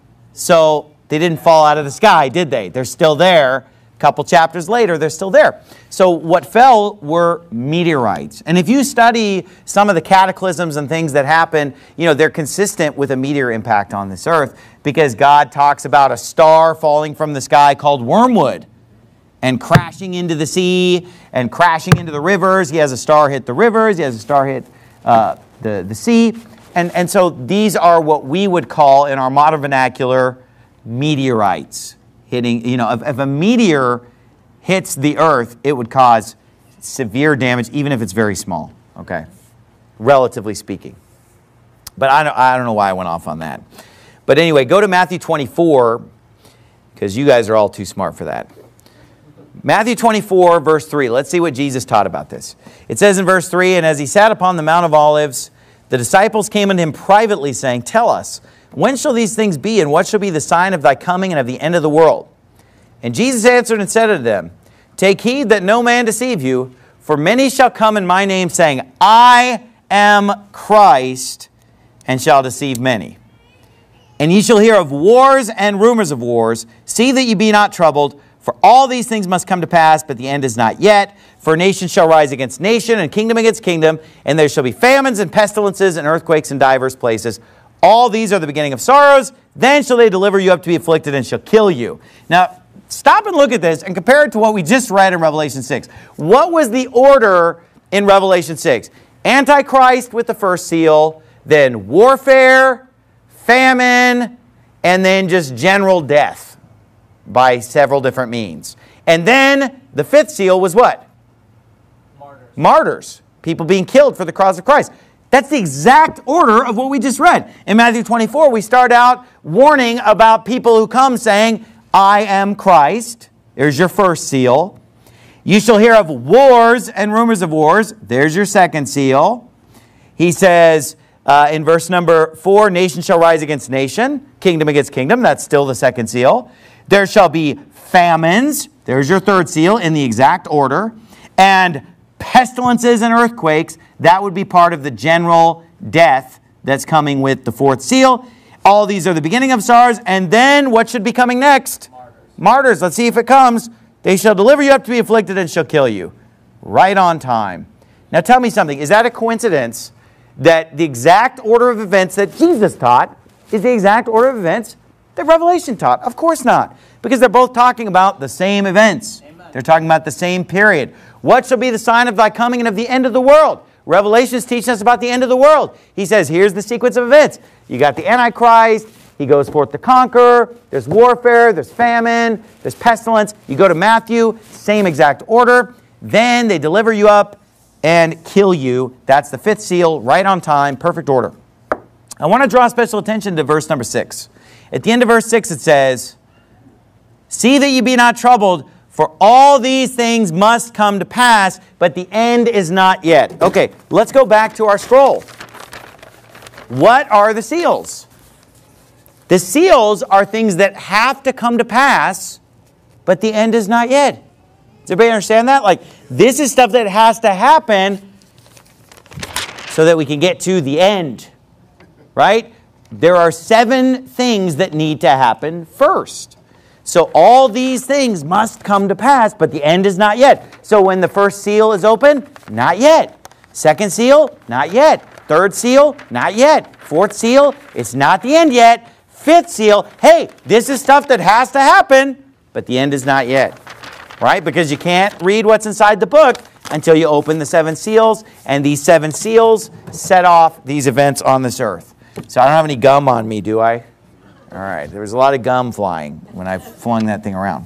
So they didn't fall out of the sky, did they? They're still there. A couple chapters later, they're still there. So what fell were meteorites. And if you study some of the cataclysms and things that happen, you know, they're consistent with a meteor impact on this earth, because God talks about a star falling from the sky called wormwood, and crashing into the sea, and crashing into the rivers. He has a star hit the rivers. He has a star hit uh, the, the sea. And, and so these are what we would call, in our modern vernacular, meteorites. Hitting, you know, if, if a meteor hits the earth, it would cause severe damage, even if it's very small, okay? Relatively speaking. But I don't, I don't know why I went off on that. But anyway, go to Matthew twenty-four, because you guys are all too smart for that. Matthew twenty-four, verse three. Let's see what Jesus taught about this. It says in verse three, and as he sat upon the Mount of Olives, the disciples came unto him privately, saying, tell us, when shall these things be, and what shall be the sign of thy coming and of the end of the world? And Jesus answered and said unto them, take heed that no man deceive you, for many shall come in my name, saying, I am Christ, and shall deceive many. And ye shall hear of wars and rumors of wars. See that ye be not troubled, for all these things must come to pass, but the end is not yet. For nation shall rise against nation, and kingdom against kingdom, and there shall be famines and pestilences and earthquakes in divers places. All these are the beginning of sorrows. Then shall they deliver you up to be afflicted, and shall kill you. Now, stop and look at this and compare it to what we just read in Revelation six. What was the order in Revelation six? Antichrist with the first seal, then warfare, famine, and then just general death by several different means. And then the fifth seal was what? Martyrs. Martyrs. People being killed for the cause of Christ. That's the exact order of what we just read. In Matthew twenty-four, we start out warning about people who come saying, I am Christ. There's your first seal. You shall hear of wars and rumors of wars. There's your second seal. He says uh, in verse number four, nation shall rise against nation, kingdom against kingdom. That's still the second seal. There shall be famines. There's your third seal in the exact order. And pestilences and earthquakes. That would be part of the general death that's coming with the fourth seal. All these are the beginning of sorrows. And then what should be coming next? Martyrs. Martyrs. Let's see if it comes. They shall deliver you up to be afflicted and shall kill you. Right on time. Now tell me something. Is that a coincidence that the exact order of events that Jesus taught is the exact order of events that Revelation taught? Of course not. Because they're both talking about the same events. Amen. They're talking about the same period. What shall be the sign of thy coming and of the end of the world? Revelation is teaching us about the end of the world. He says, here's the sequence of events. You got the Antichrist. He goes forth to conquer. There's warfare. There's famine. There's pestilence. You go to Matthew, same exact order. Then they deliver you up and kill you. That's the fifth seal, right on time, perfect order. I want to draw special attention to verse number six. At the end of verse six, it says, see that ye be not troubled, for all these things must come to pass, but the end is not yet. Okay, let's go back to our scroll. What are the seals? The seals are things that have to come to pass, but the end is not yet. Does everybody understand that? Like, this is stuff that has to happen so that we can get to the end, right? There are seven things that need to happen first. So all these things must come to pass, but the end is not yet. So when the first seal is open, not yet. Second seal, not yet. Third seal, not yet. Fourth seal, it's not the end yet. Fifth seal, hey, this is stuff that has to happen, but the end is not yet. Right? Because you can't read what's inside the book until you open the seven seals, and these seven seals set off these events on this earth. So I don't have any gum on me, do I? All right, there was a lot of gum flying when I flung that thing around.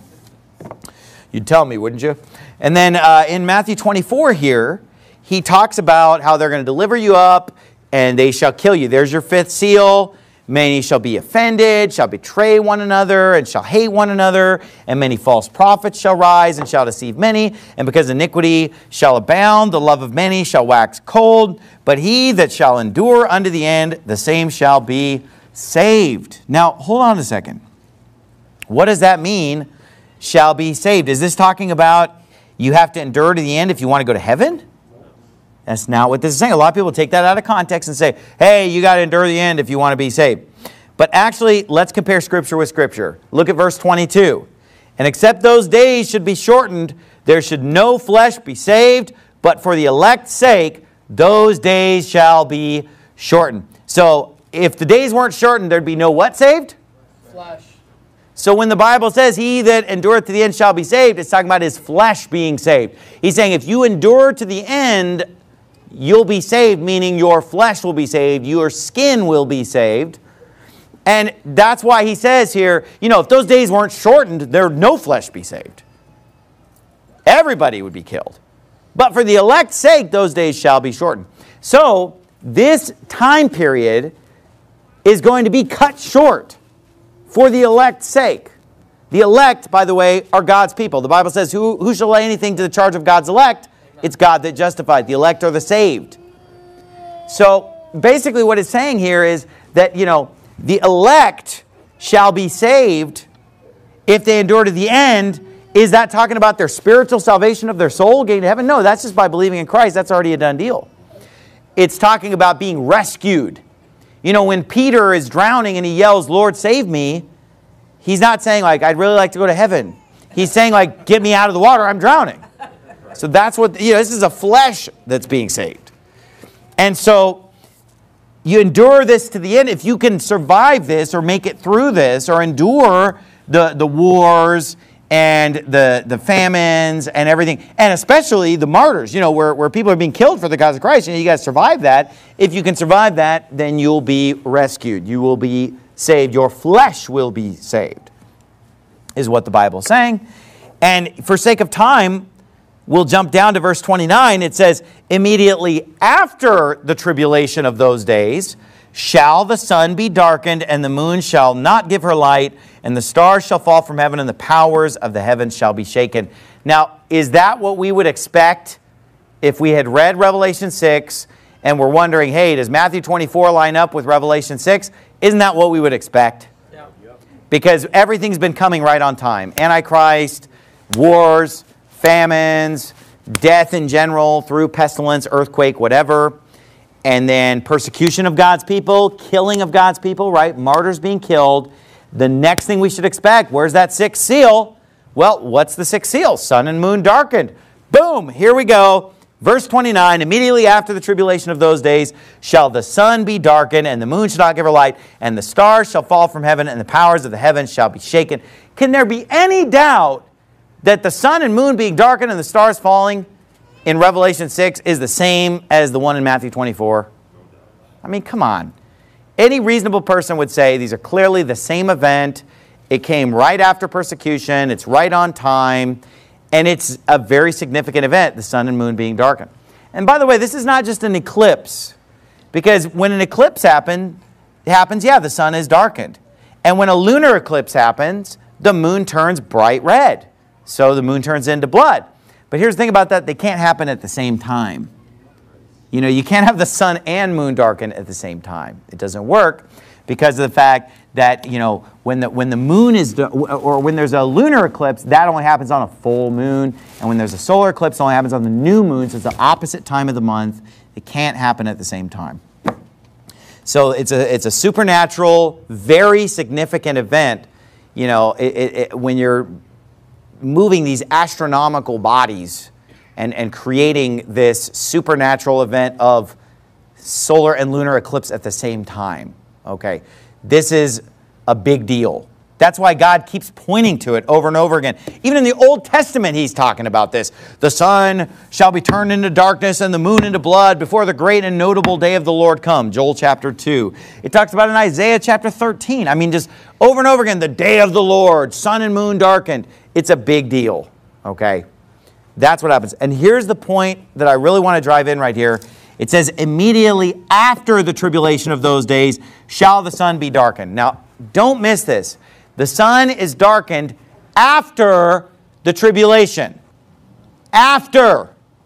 You'd tell me, wouldn't you? And then uh, in Matthew twenty-four here, he talks about how they're going to deliver you up and they shall kill you. There's your fifth seal. Many shall be offended, shall betray one another, and shall hate one another. And many false prophets shall rise and shall deceive many. And because iniquity shall abound, the love of many shall wax cold. But he that shall endure unto the end, the same shall be saved. Now, hold on a second. What does that mean, shall be saved? Is this talking about you have to endure to the end if you want to go to heaven? That's not what this is saying. A lot of people take that out of context and say, hey, you got to endure the end if you want to be saved. But actually, let's compare Scripture with Scripture. Look at verse twenty-two. And except those days should be shortened, there should no flesh be saved, but for the elect's sake, those days shall be shortened. So, if the days weren't shortened, there'd be no what saved? Flesh. So when the Bible says, he that endureth to the end shall be saved, it's talking about his flesh being saved. He's saying if you endure to the end, you'll be saved, meaning your flesh will be saved, your skin will be saved. And that's why he says here, you know, if those days weren't shortened, there'd no flesh be saved. Everybody would be killed. But for the elect's sake, those days shall be shortened. So this time period is going to be cut short for the elect's sake. The elect, by the way, are God's people. The Bible says, who, who shall lay anything to the charge of God's elect? It's God that justified. The elect are the saved. So basically what it's saying here is that, you know, the elect shall be saved if they endure to the end. Is that talking about their spiritual salvation of their soul, getting to heaven? No, that's just by believing in Christ. That's already a done deal. It's talking about being rescued. You know, when Peter is drowning and he yells, Lord, save me, he's not saying like, I'd really like to go to heaven. He's saying like, get me out of the water, I'm drowning. So that's what, you know, this is a flesh that's being saved. And so you endure this to the end. If you can survive this or make it through this or endure the, the wars and the, the famines and everything, and especially the martyrs, you know, where, where people are being killed for the cause of Christ, and you got to survive that. If you can survive that, then you'll be rescued. You will be saved. Your flesh will be saved, is what the Bible is saying. And for sake of time, we'll jump down to verse twenty-nine. It says, immediately after the tribulation of those days, shall the sun be darkened, and the moon shall not give her light, and the stars shall fall from heaven, and the powers of the heavens shall be shaken. Now, is that what we would expect if we had read Revelation six and we're wondering, hey, does Matthew twenty-four line up with Revelation six? Isn't that what we would expect? Yeah. Because everything's been coming right on time. Antichrist, wars, famines, death in general through pestilence, earthquake, whatever. And then persecution of God's people, killing of God's people, right? Martyrs being killed. The next thing we should expect, where's that sixth seal? Well, what's the sixth seal? Sun and moon darkened. Boom, here we go. Verse twenty-nine, immediately after the tribulation of those days shall the sun be darkened, and the moon shall not give her light, and the stars shall fall from heaven, and the powers of the heavens shall be shaken. Can there be any doubt that the sun and moon being darkened and the stars falling in Revelation six is the same as the one in Matthew twenty-four? I mean, come on. Any reasonable person would say these are clearly the same event. It came right after persecution. It's right on time. And it's a very significant event, the sun and moon being darkened. And by the way, this is not just an eclipse. Because when an eclipse happen, happens, yeah, the sun is darkened. And when a lunar eclipse happens, the moon turns bright red. So the moon turns into blood. But here's the thing about that, they can't happen at the same time. You know, you can't have the sun and moon darken at the same time. It doesn't work because of the fact that, you know, when the, when the moon is, or when there's a lunar eclipse, that only happens on a full moon. And when there's a solar eclipse, it only happens on the new moon. So it's the opposite time of the month. It can't happen at the same time. So it's a, it's a supernatural, very significant event. You know, it, it, it, when you're moving these astronomical bodies and, and creating this supernatural event of solar and lunar eclipse at the same time. Okay, this is a big deal. That's why God keeps pointing to it over and over again. Even in the Old Testament, he's talking about this. The sun shall be turned into darkness and the moon into blood before the great and notable day of the Lord come. Joel chapter two. It talks about in Isaiah chapter thirteen. I mean, just over and over again, the day of the Lord, sun and moon darkened. It's a big deal, okay? That's what happens. And here's the point that I really want to drive in right here. It says, immediately after the tribulation of those days shall the sun be darkened. Now, don't miss this. The sun is darkened after the tribulation. After.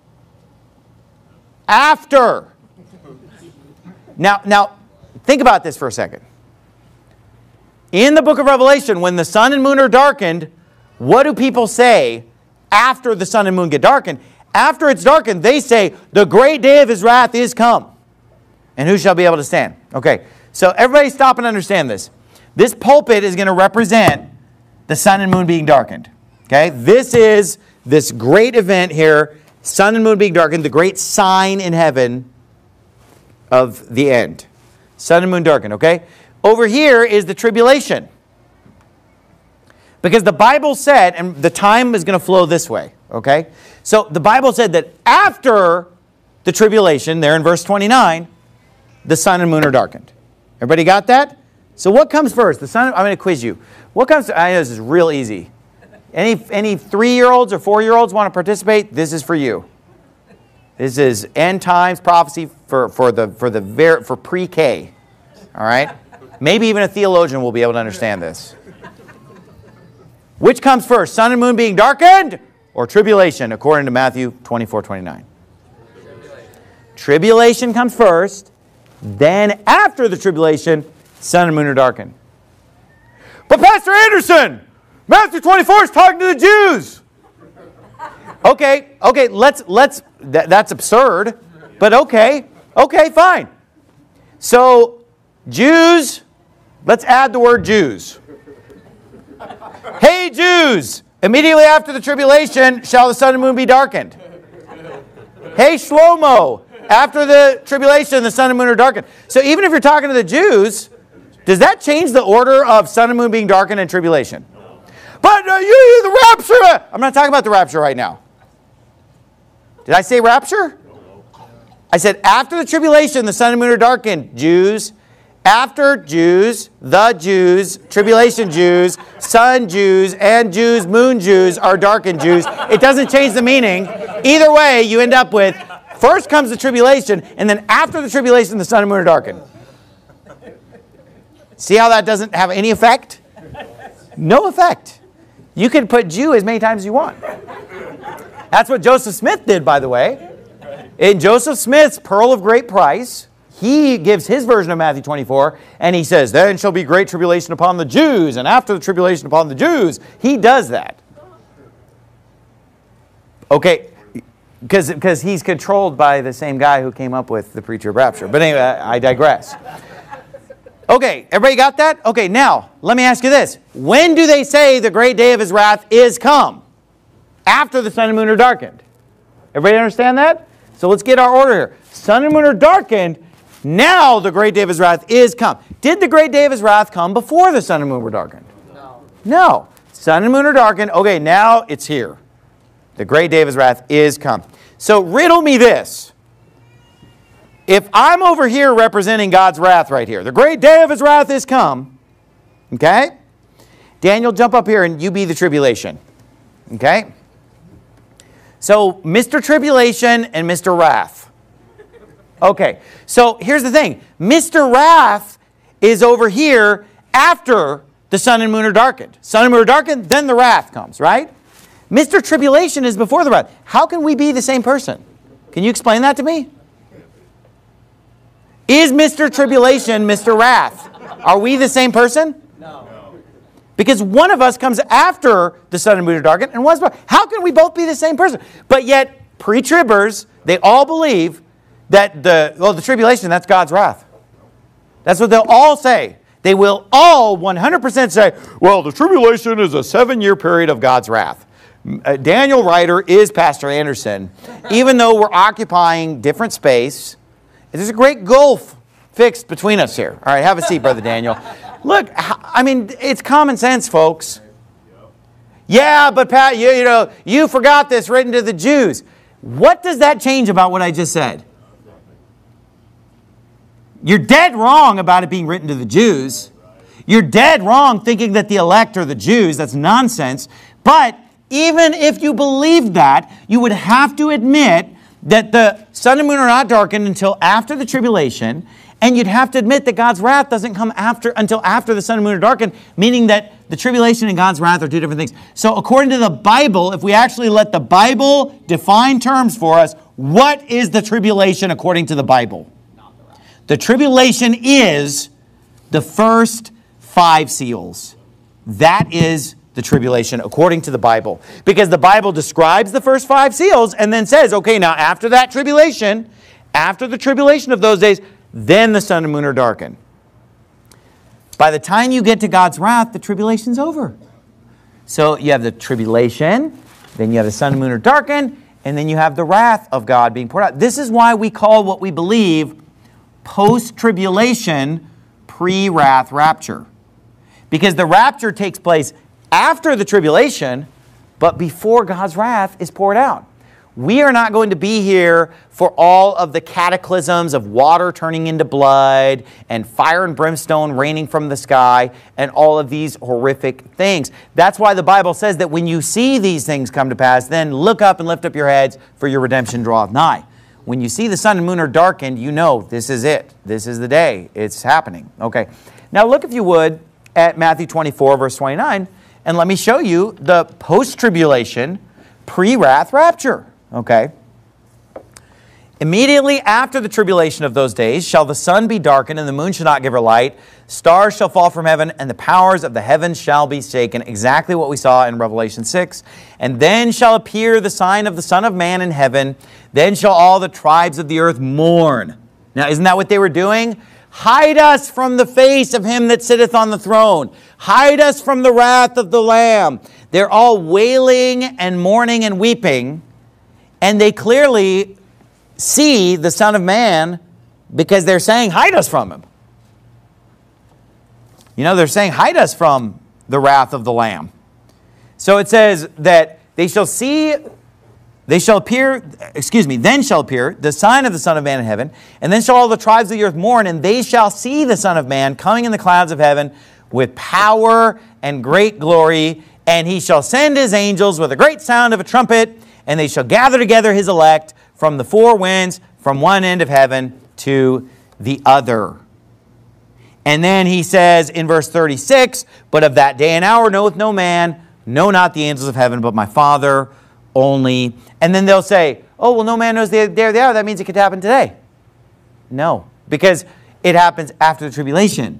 After. Now, now, think about this for a second. In the book of Revelation, when the sun and moon are darkened, what do people say after the sun and moon get darkened? After it's darkened, they say, the great day of his wrath is come. And who shall be able to stand? Okay, so everybody stop and understand this. This pulpit is going to represent the sun and moon being darkened. Okay, this is this great event here, sun and moon being darkened, the great sign in heaven of the end. Sun and moon darkened, okay? Over here is the tribulation. Because the Bible said, and the time is going to flow this way, okay? So the Bible said that after the tribulation, there in verse twenty-nine, the sun and moon are darkened. Everybody got that? So what comes first? The sun, I'm going to quiz you. What comes, I know this is real easy. Any, any three-year-olds or four-year-olds want to participate? This is for you. This is end times prophecy for, for, the, for, the ver, for pre-K, all right? Maybe even a theologian will be able to understand this. Which comes first, sun and moon being darkened or tribulation, according to Matthew twenty-four twenty-nine? Tribulation. Tribulation comes first, then after the tribulation, sun and moon are darkened. But Pastor Anderson, Matthew twenty-four is talking to the Jews. Okay, okay, let's, let's, that, that's absurd, but okay, okay, fine. So, Jews, let's add the word Jews. Hey Jews, immediately after the tribulation shall the sun and moon be darkened. Hey Shlomo, after the tribulation the sun and moon are darkened. So even if you're talking to the Jews, does that change the order of sun and moon being darkened and tribulation? but uh, you, the rapture. I'm not talking about the rapture right now. Did I say rapture? I said after the tribulation, the sun and moon are darkened. Jews. After Jews, the Jews, tribulation Jews, sun Jews, and Jews, moon Jews are darkened Jews. It doesn't change the meaning. Either way, you end up with first comes the tribulation, and then after the tribulation, the sun and moon are darkened. See how that doesn't have any effect? No effect. You can put Jew as many times as you want. That's what Joseph Smith did, by the way. In Joseph Smith's Pearl of Great Price, he gives his version of Matthew twenty-four, and he says, then shall be great tribulation upon the Jews, and after the tribulation upon the Jews. He does that. Okay, because because he's controlled by the same guy who came up with the preacher of rapture. But anyway, I digress. Okay, everybody got that? Okay, now, let me ask you this. When do they say the great day of his wrath is come? After the sun and moon are darkened. Everybody understand that? So let's get our order here. Sun and moon are darkened. Now the great day of his wrath is come. Did the great day of his wrath come before the sun and moon were darkened? No. No. Sun and moon are darkened. Okay, now it's here. The great day of his wrath is come. So riddle me this. If I'm over here representing God's wrath right here, the great day of his wrath is come. Okay? Daniel, jump up here and you be the tribulation. Okay? So Mister Tribulation and Mister Wrath. Okay, so here's the thing. Mister Wrath is over here after the sun and moon are darkened. Sun and moon are darkened, then the wrath comes, right? Mister Tribulation is before the wrath. How can we be the same person? Can you explain that to me? Is Mister Tribulation Mister Wrath? Are we the same person? No. Because one of us comes after the sun and moon are darkened, and one's before. How can we both be the same person? But yet, pre-tribbers, they all believe that the, well, the tribulation, that's God's wrath. That's what they'll all say. They will all one hundred percent say, well, the tribulation is a seven-year period of God's wrath. Uh, Daniel Ryder is Pastor Anderson. Even though we're occupying different space, there's a great gulf fixed between us here. All right, have a seat, Brother Daniel. Look, I mean, it's common sense, folks. Yeah, but Pat, you, you know, you forgot this written to the Jews. What does that change about what I just said? You're dead wrong about it being written to the Jews. You're dead wrong thinking that the elect are the Jews. That's nonsense. But even if you believed that, you would have to admit that the sun and moon are not darkened until after the tribulation, and you'd have to admit that God's wrath doesn't come after until after the sun and moon are darkened, meaning that the tribulation and God's wrath are two different things. So according to the Bible, if we actually let the Bible define terms for us, what is the tribulation according to the Bible? The tribulation is the first five seals. That is the tribulation according to the Bible. Because the Bible describes the first five seals and then says, okay, now after that tribulation, after the tribulation of those days, then the sun and moon are darkened. By the time you get to God's wrath, the tribulation's over. So you have the tribulation, then you have the sun and moon are darkened, and then you have the wrath of God being poured out. This is why we call what we believe post-tribulation, pre-wrath rapture. Because the rapture takes place after the tribulation, but before God's wrath is poured out. We are not going to be here for all of the cataclysms of water turning into blood and fire and brimstone raining from the sky and all of these horrific things. That's why the Bible says that when you see these things come to pass, then look up and lift up your heads, for your redemption draweth nigh. When you see the sun and moon are darkened, you know this is it. This is the day. It's happening. Okay. Now look, if you would, at Matthew twenty-four, verse twenty-nine, and let me show you the post-tribulation, pre-wrath rapture. Okay. Immediately after the tribulation of those days shall the sun be darkened, and the moon shall not give her light. Stars shall fall from heaven, and the powers of the heavens shall be shaken. Exactly what we saw in Revelation six. And then shall appear the sign of the Son of Man in heaven. Then shall all the tribes of the earth mourn. Now, isn't that what they were doing? Hide us from the face of him that sitteth on the throne. Hide us from the wrath of the Lamb. They're all wailing and mourning and weeping. And they clearly see the Son of Man because they're saying, hide us from him. You know, they're saying, hide us from the wrath of the Lamb. So it says that they shall see, they shall appear, excuse me, then shall appear the sign of the Son of Man in heaven, and then shall all the tribes of the earth mourn, and they shall see the Son of Man coming in the clouds of heaven with power and great glory, and he shall send his angels with a great sound of a trumpet, and they shall gather together his elect from the four winds, from one end of heaven to the other. And then he says in verse thirty-six, but of that day and hour knoweth no man, no not the angels of heaven, but my Father only. And then they'll say, oh, well, no man knows the day or the hour. That means it could happen today. No, because it happens after the tribulation.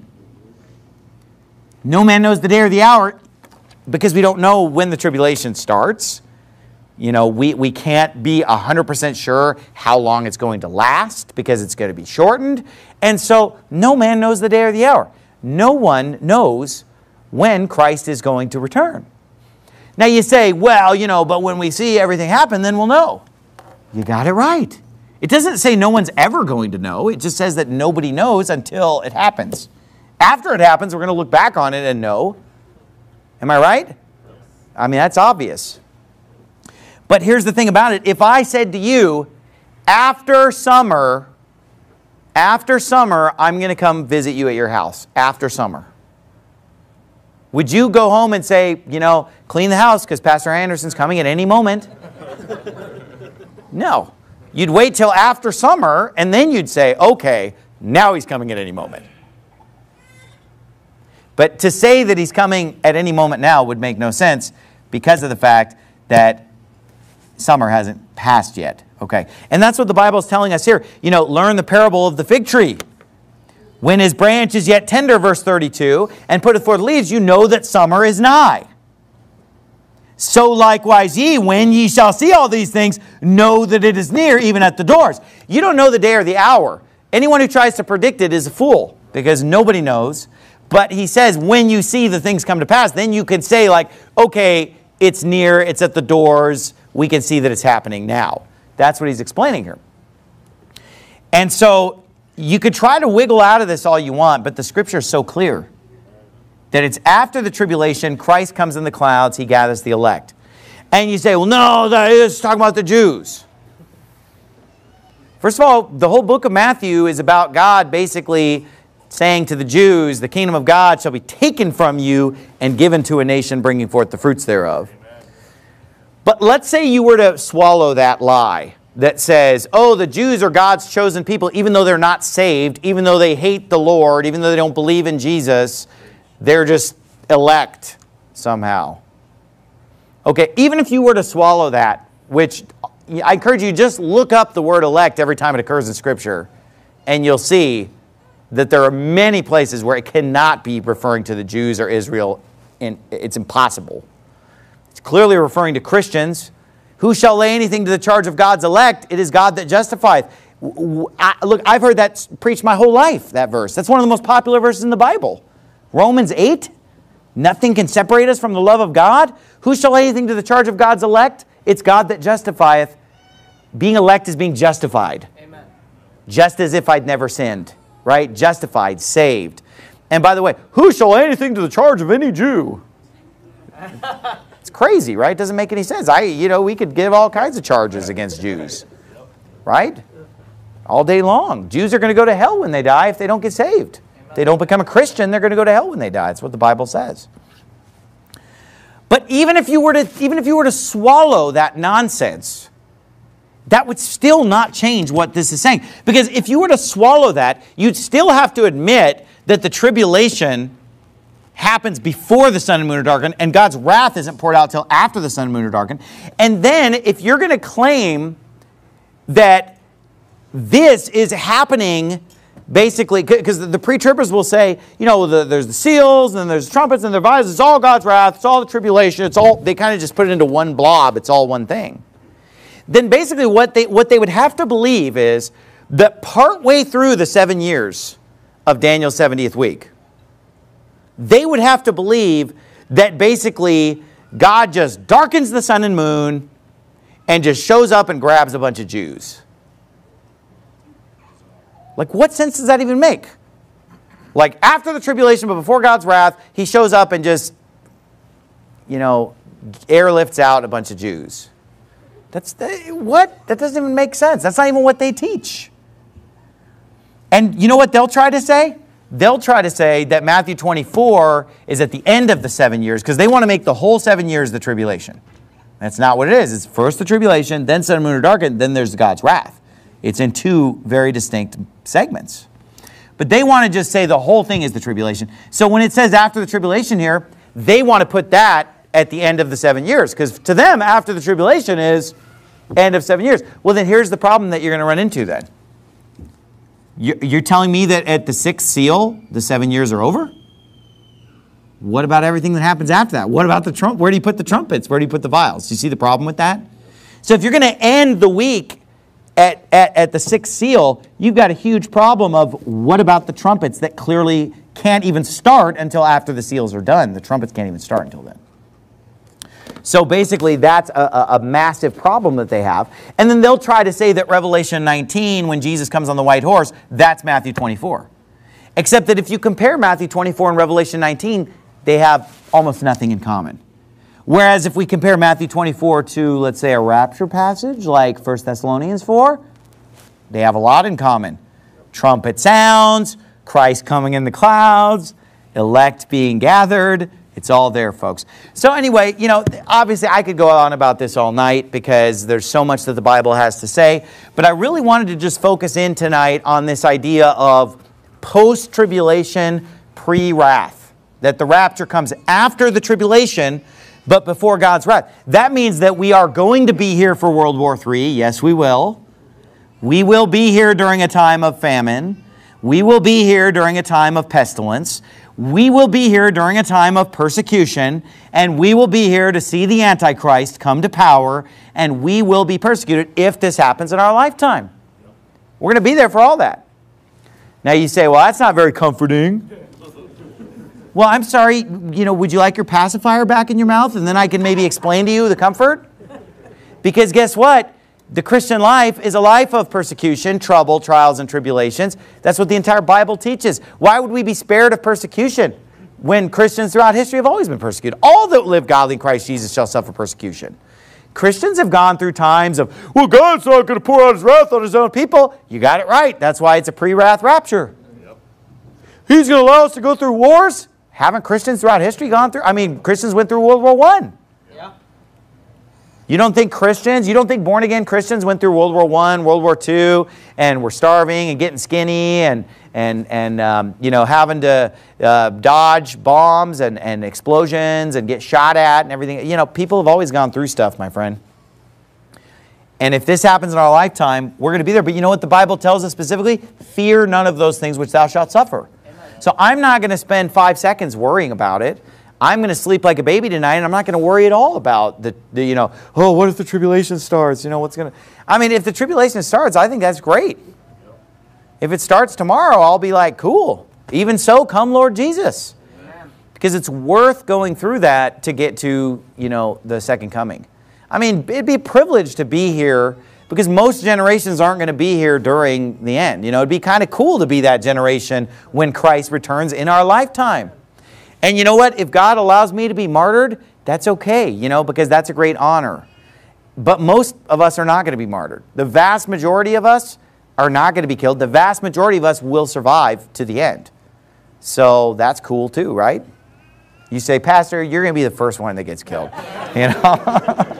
No man knows the day or the hour because we don't know when the tribulation starts. You know, we, we can't be one hundred percent sure how long it's going to last because it's going to be shortened. And so no man knows the day or the hour. No one knows when Christ is going to return. Now you say, well, you know, but when we see everything happen, then we'll know. You got it right. It doesn't say no one's ever going to know. It just says that nobody knows until it happens. After it happens, we're going to look back on it and know. Am I right? I mean, that's obvious. But here's the thing about it. If I said to you, after summer, after summer, I'm going to come visit you at your house. After summer. Would you go home and say, you know, clean the house because Pastor Anderson's coming at any moment? No. You'd wait till after summer and then you'd say, okay, now he's coming at any moment. But to say that he's coming at any moment now would make no sense because of the fact that summer hasn't passed yet. Okay. And that's what the Bible is telling us here. You know, learn the parable of the fig tree. When his branch is yet tender, verse thirty-two, and putteth forth leaves, you know that summer is nigh. So likewise ye, when ye shall see all these things, know that it is near, even at the doors. You don't know the day or the hour. Anyone who tries to predict it is a fool, because nobody knows. But he says, when you see the things come to pass, then you can say like, okay, it's near, it's at the doors, we can see that it's happening now. That's what he's explaining here. And so you could try to wiggle out of this all you want, but the scripture is so clear that it's after the tribulation, Christ comes in the clouds, he gathers the elect. And you say, well, no, that is talking about the Jews. First of all, the whole book of Matthew is about God basically saying to the Jews, the kingdom of God shall be taken from you and given to a nation bringing forth the fruits thereof. But let's say you were to swallow that lie that says, oh, the Jews are God's chosen people, even though they're not saved, even though they hate the Lord, even though they don't believe in Jesus, they're just elect somehow. Okay, even if you were to swallow that, which I encourage you, just look up the word elect every time it occurs in Scripture, and you'll see that there are many places where it cannot be referring to the Jews or Israel, and it's impossible. It's clearly referring to Christians. Who shall lay anything to the charge of God's elect? It is God that justifieth. I, look, I've heard that preached my whole life, that verse. That's one of the most popular verses in the Bible. Romans eight, nothing can separate us from the love of God. Who shall lay anything to the charge of God's elect? It's God that justifieth. Being elect is being justified. Amen. Just as if I'd never sinned, right? Justified, saved. And by the way, who shall lay anything to the charge of any Jew? It's crazy, right? Doesn't make any sense. I, you know, we could give all kinds of charges against Jews, right? All day long. Jews are going to go to hell when they die if they don't get saved. If they don't become a Christian, they're going to go to hell when they die. That's what the Bible says. But even if you were to, even if you were to swallow that nonsense, that would still not change what this is saying. Because if you were to swallow that, you'd still have to admit that the tribulation happens before the sun and moon are darkened, and God's wrath isn't poured out till after the sun and moon are darkened. And then if you're going to claim that this is happening basically, because the, the pre-trippers will say, you know, the, there's the seals, and there's the trumpets, and the vials, it's all God's wrath, it's all the tribulation, it's all, they kind of just put it into one blob, it's all one thing. Then basically what they, what they would have to believe is that partway through the seven years of Daniel's seventieth week, they would have to believe that basically God just darkens the sun and moon and just shows up and grabs a bunch of Jews. Like, what sense does that even make? Like, after the tribulation, but before God's wrath, he shows up and just, you know, airlifts out a bunch of Jews. That's the, what? That doesn't even make sense. That's not even what they teach. And you know what they'll try to say? They'll try to say that Matthew twenty-four is at the end of the seven years because they want to make the whole seven years the tribulation. That's not what it is. It's first the tribulation, then sun and moon are darkened, then there's God's wrath. It's in two very distinct segments. But they want to just say the whole thing is the tribulation. So when it says after the tribulation here, they want to put that at the end of the seven years. Because to them, after the tribulation is end of seven years. Well, then here's the problem that you're going to run into then. You're telling me that at the sixth seal, the seven years are over? What about everything that happens after that? What about the trump? Where do you put the trumpets? Where do you put the vials? Do you see the problem with that? So if you're going to end the week at, at, at the sixth seal, you've got a huge problem of what about the trumpets that clearly can't even start until after the seals are done. The trumpets can't even start until then. So basically, that's a, a massive problem that they have. And then they'll try to say that Revelation nineteen, when Jesus comes on the white horse, that's Matthew twenty-four. Except that if you compare Matthew twenty-four and Revelation nineteen, they have almost nothing in common. Whereas if we compare Matthew twenty-four to, let's say, a rapture passage like First Thessalonians four, they have a lot in common. Trumpet sounds, Christ coming in the clouds, elect being gathered. It's all there, folks. So anyway, you know, obviously I could go on about this all night because there's so much that the Bible has to say. But I really wanted to just focus in tonight on this idea of post-tribulation, pre-wrath. That the rapture comes after the tribulation, but before God's wrath. That means that we are going to be here for World War Three. Yes, we will. We will be here during a time of famine. We will be here during a time of pestilence. We will be here during a time of persecution, and we will be here to see the Antichrist come to power, and we will be persecuted if this happens in our lifetime. We're going to be there for all that. Now you say, well, that's not very comforting. Well, I'm sorry, you know, would you like your pacifier back in your mouth, and then I can maybe explain to you the comfort? Because guess what? The Christian life is a life of persecution, trouble, trials, and tribulations. That's what the entire Bible teaches. Why would we be spared of persecution when Christians throughout history have always been persecuted? All that live godly in Christ Jesus shall suffer persecution. Christians have gone through times of, well, God's not going to pour out His wrath on His own people. You got it right. That's why it's a pre-wrath rapture. Yep. He's going to allow us to go through wars? Haven't Christians throughout history gone through? I mean, Christians went through World War One. You don't think Christians, you don't think born-again Christians went through World War One, World War Two, and were starving and getting skinny and, and, and um, you know, having to uh, dodge bombs and, and explosions and get shot at and everything. You know, people have always gone through stuff, my friend. And if this happens in our lifetime, we're going to be there. But you know what the Bible tells us specifically? Fear none of those things which thou shalt suffer. Amen. So I'm not going to spend five seconds worrying about it. I'm going to sleep like a baby tonight, and I'm not going to worry at all about the, the, you know, oh, what if the tribulation starts? You know, what's going to... I mean, if the tribulation starts, I think that's great. If it starts tomorrow, I'll be like, cool. Even so, come Lord Jesus. Amen. Because it's worth going through that to get to, you know, the second coming. I mean, it'd be a privilege to be here because most generations aren't going to be here during the end. You know, it'd be kind of cool to be that generation when Christ returns in our lifetime. And you know what? If God allows me to be martyred, that's okay, you know, because that's a great honor. But most of us are not going to be martyred. The vast majority of us are not going to be killed. The vast majority of us will survive to the end. So that's cool too, right? You say, Pastor, you're going to be the first one that gets killed. You know?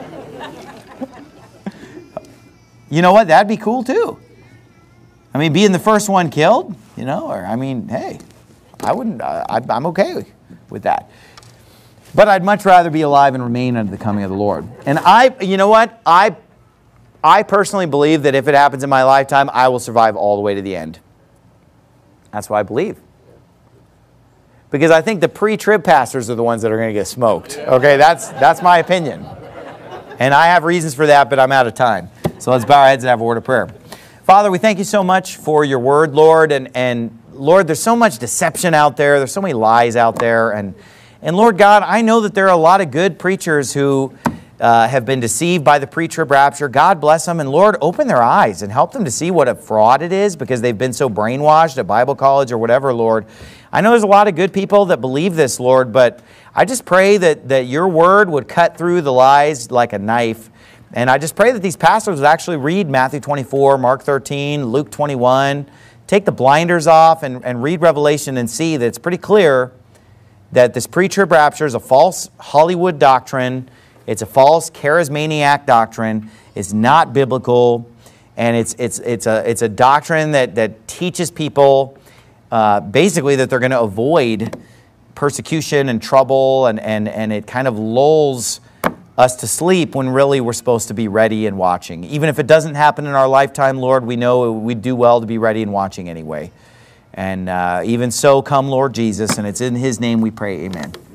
You know what? That'd be cool too. I mean, being the first one killed, you know, or I mean, hey, I wouldn't, uh, I, I'm okay with that. But I'd much rather be alive and remain unto the coming of the Lord. And I, you know what? I, I personally believe that if it happens in my lifetime, I will survive all the way to the end. That's what I believe. Because I think the pre-trib pastors are the ones that are going to get smoked. Okay, that's, that's my opinion. And I have reasons for that, but I'm out of time. So let's bow our heads and have a word of prayer. Father, we thank you so much for your word, Lord. And, and Lord, there's so much deception out there. There's so many lies out there. And, and Lord God, I know that there are a lot of good preachers who uh, have been deceived by the pre-trib rapture. God bless them, and Lord, open their eyes and help them to see what a fraud it is because they've been so brainwashed at Bible college or whatever, Lord. I know there's a lot of good people that believe this, Lord, but I just pray that, that your word would cut through the lies like a knife. And I just pray that these pastors would actually read Matthew twenty-four, Mark thirteen, Luke twenty-one, take the blinders off and, and read Revelation and see that it's pretty clear that this pre-trib rapture is a false Hollywood doctrine. It's a false charismaniac doctrine. It's not biblical. And it's, it's, it's, a, it's a doctrine that, that teaches people uh, basically that they're going to avoid persecution and trouble. And, and, and it kind of lulls us to sleep when really we're supposed to be ready and watching. Even if it doesn't happen in our lifetime, Lord, we know we do well to be ready and watching anyway. And uh, even so, come Lord Jesus, and it's in his name we pray, amen.